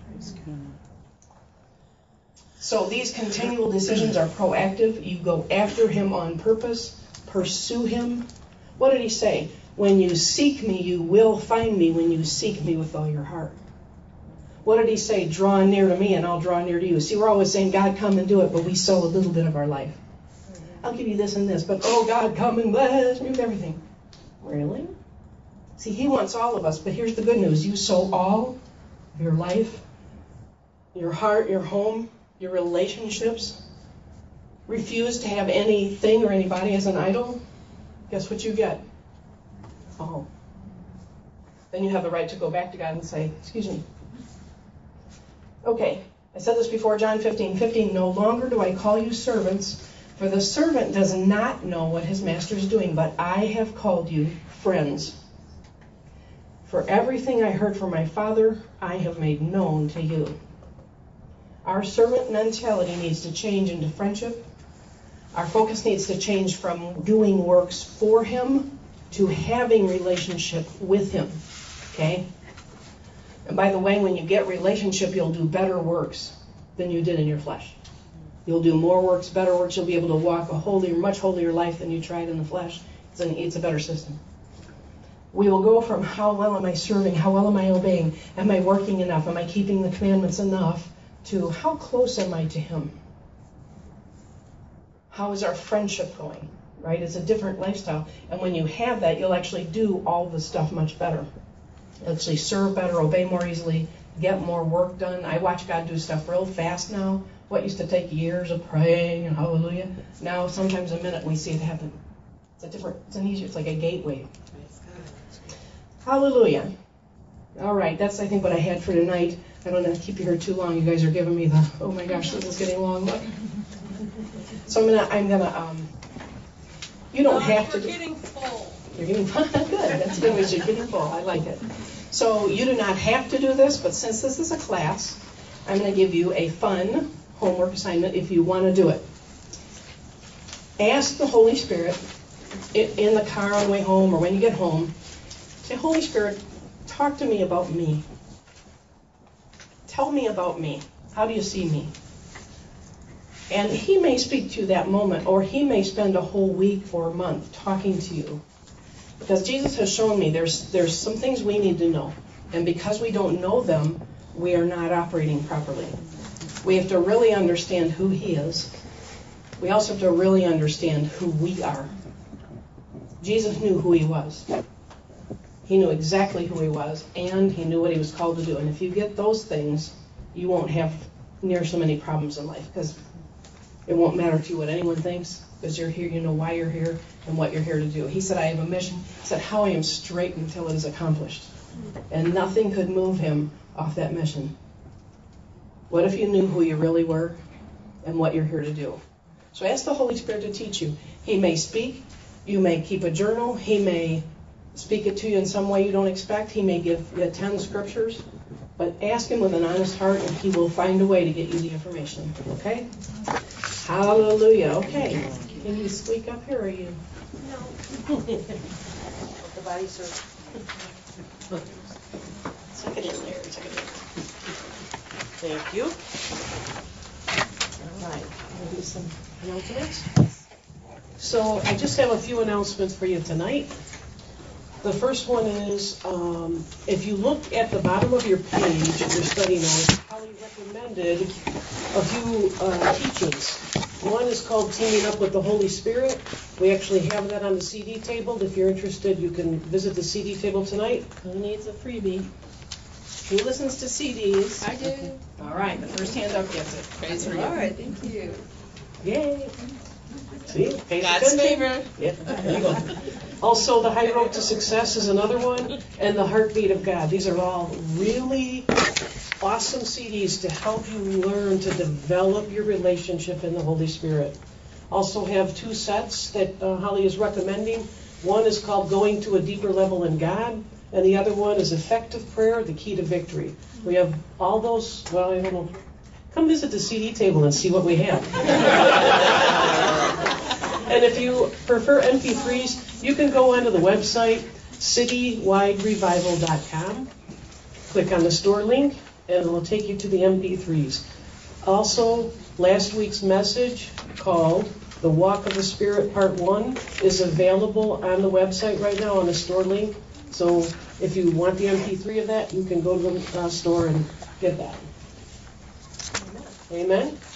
So these continual decisions are proactive. You go after him on purpose. Pursue him. What did he say? When you seek me, you will find me when you seek me with all your heart. What did he say? Draw near to me and I'll draw near to you. See, we're always saying, God, come and do it, but we sell a little bit of our life. I'll give you this and this, but oh, God, come and bless me with everything. Really? See, he wants all of us, but here's the good news. You sow all of your life, your heart, your home, your relationships. Refuse to have anything or anybody as an idol. Guess what you get? All. Then you have the right to go back to God and say, excuse me. Okay, I said this before, John fifteen fifteen, no longer do I call you servants, for the servant does not know what his master is doing, but I have called you friends. For everything I heard from my Father, I have made known to you. Our servant mentality needs to change into friendship. Our focus needs to change from doing works for him to having relationship with him. Okay? And by the way, when you get relationship, you'll do better works than you did in your flesh. You'll do more works, better works. You'll be able to walk a holier, much holier life than you tried in the flesh. It's, an, it's a better system. We will go from how well am I serving, how well am I obeying, am I working enough, am I keeping the commandments enough, to how close am I to him? How is our friendship going? Right? It's a different lifestyle. And when you have that, you'll actually do all the stuff much better. You'll actually serve better, obey more easily, get more work done. I watch God do stuff real fast now. What used to take years of praying and hallelujah, now sometimes a minute we see it happen. It's a different, it's an easier, it's like a gateway. Hallelujah. All right, that's I think what I had for tonight. I don't want to keep you here too long. You guys are giving me the, oh my gosh, this is getting long. Look. So I'm gonna, I'm gonna, um, you don't uh, have to. You're getting full. You're getting full. Good. That's good news. You're getting full. I like it. So you do not have to do this, but since this is a class, I'm going to give you a fun homework assignment if you want to do it. Ask the Holy Spirit in the car on the way home or when you get home. Say, Holy Spirit, talk to me about me. Tell me about me. How do you see me? And he may speak to you that moment, or he may spend a whole week or a month talking to you. Because Jesus has shown me there's there's some things we need to know. And because we don't know them, we are not operating properly. We have to really understand who he is. We also have to really understand who we are. Jesus knew who he was. He knew exactly who he was, and he knew what he was called to do. And if you get those things, you won't have near so many problems in life, because it won't matter to you what anyone thinks, because you're here, you know why you're here, and what you're here to do. He said, I have a mission. He said, how I am straight until it is accomplished. And nothing could move him off that mission. What if you knew who you really were and what you're here to do? So ask the Holy Spirit to teach you. He may speak. You may keep a journal. He may speak it to you in some way you don't expect. He may give you ten scriptures. But ask him with an honest heart, and he will find a way to get you the information. Okay? Hallelujah. Okay. Can you squeak up here, or are you? No. The body serves. Suck it in there. Suck it in. Thank you. All right. We'll do some announcements. So I just have a few announcements for you tonight. The first one is, um, if you look at the bottom of your page, your study notes, Holly recommended a few uh, teachings. One is called Teaming Up with the Holy Spirit. We actually have that on the C D table. If you're interested, you can visit the C D table tonight. Who needs a freebie? Who listens to C Ds? I do. All right, the first hand up gets it. Praise the Lord. Thank you. Yay! See? Pays God's attention. favor. Yeah, there you go. Also, The High Road to Success is another one, and The Heartbeat of God. These are all really awesome C Ds to help you learn to develop your relationship in the Holy Spirit. Also have two sets that uh, Holly is recommending. One is called Going to a Deeper Level in God, and the other one is Effective Prayer, the Key to Victory. We have all those, well, I don't know. Come visit the C D table and see what we have. And if you prefer M P threes, you can go onto the website, city wide revival dot com. Click on the store link, and it will take you to the M P threes. Also, last week's message called The Walk of the Spirit Part one is available on the website right now on the store link. So if you want the M P three of that, you can go to the uh, store and get that. Amen?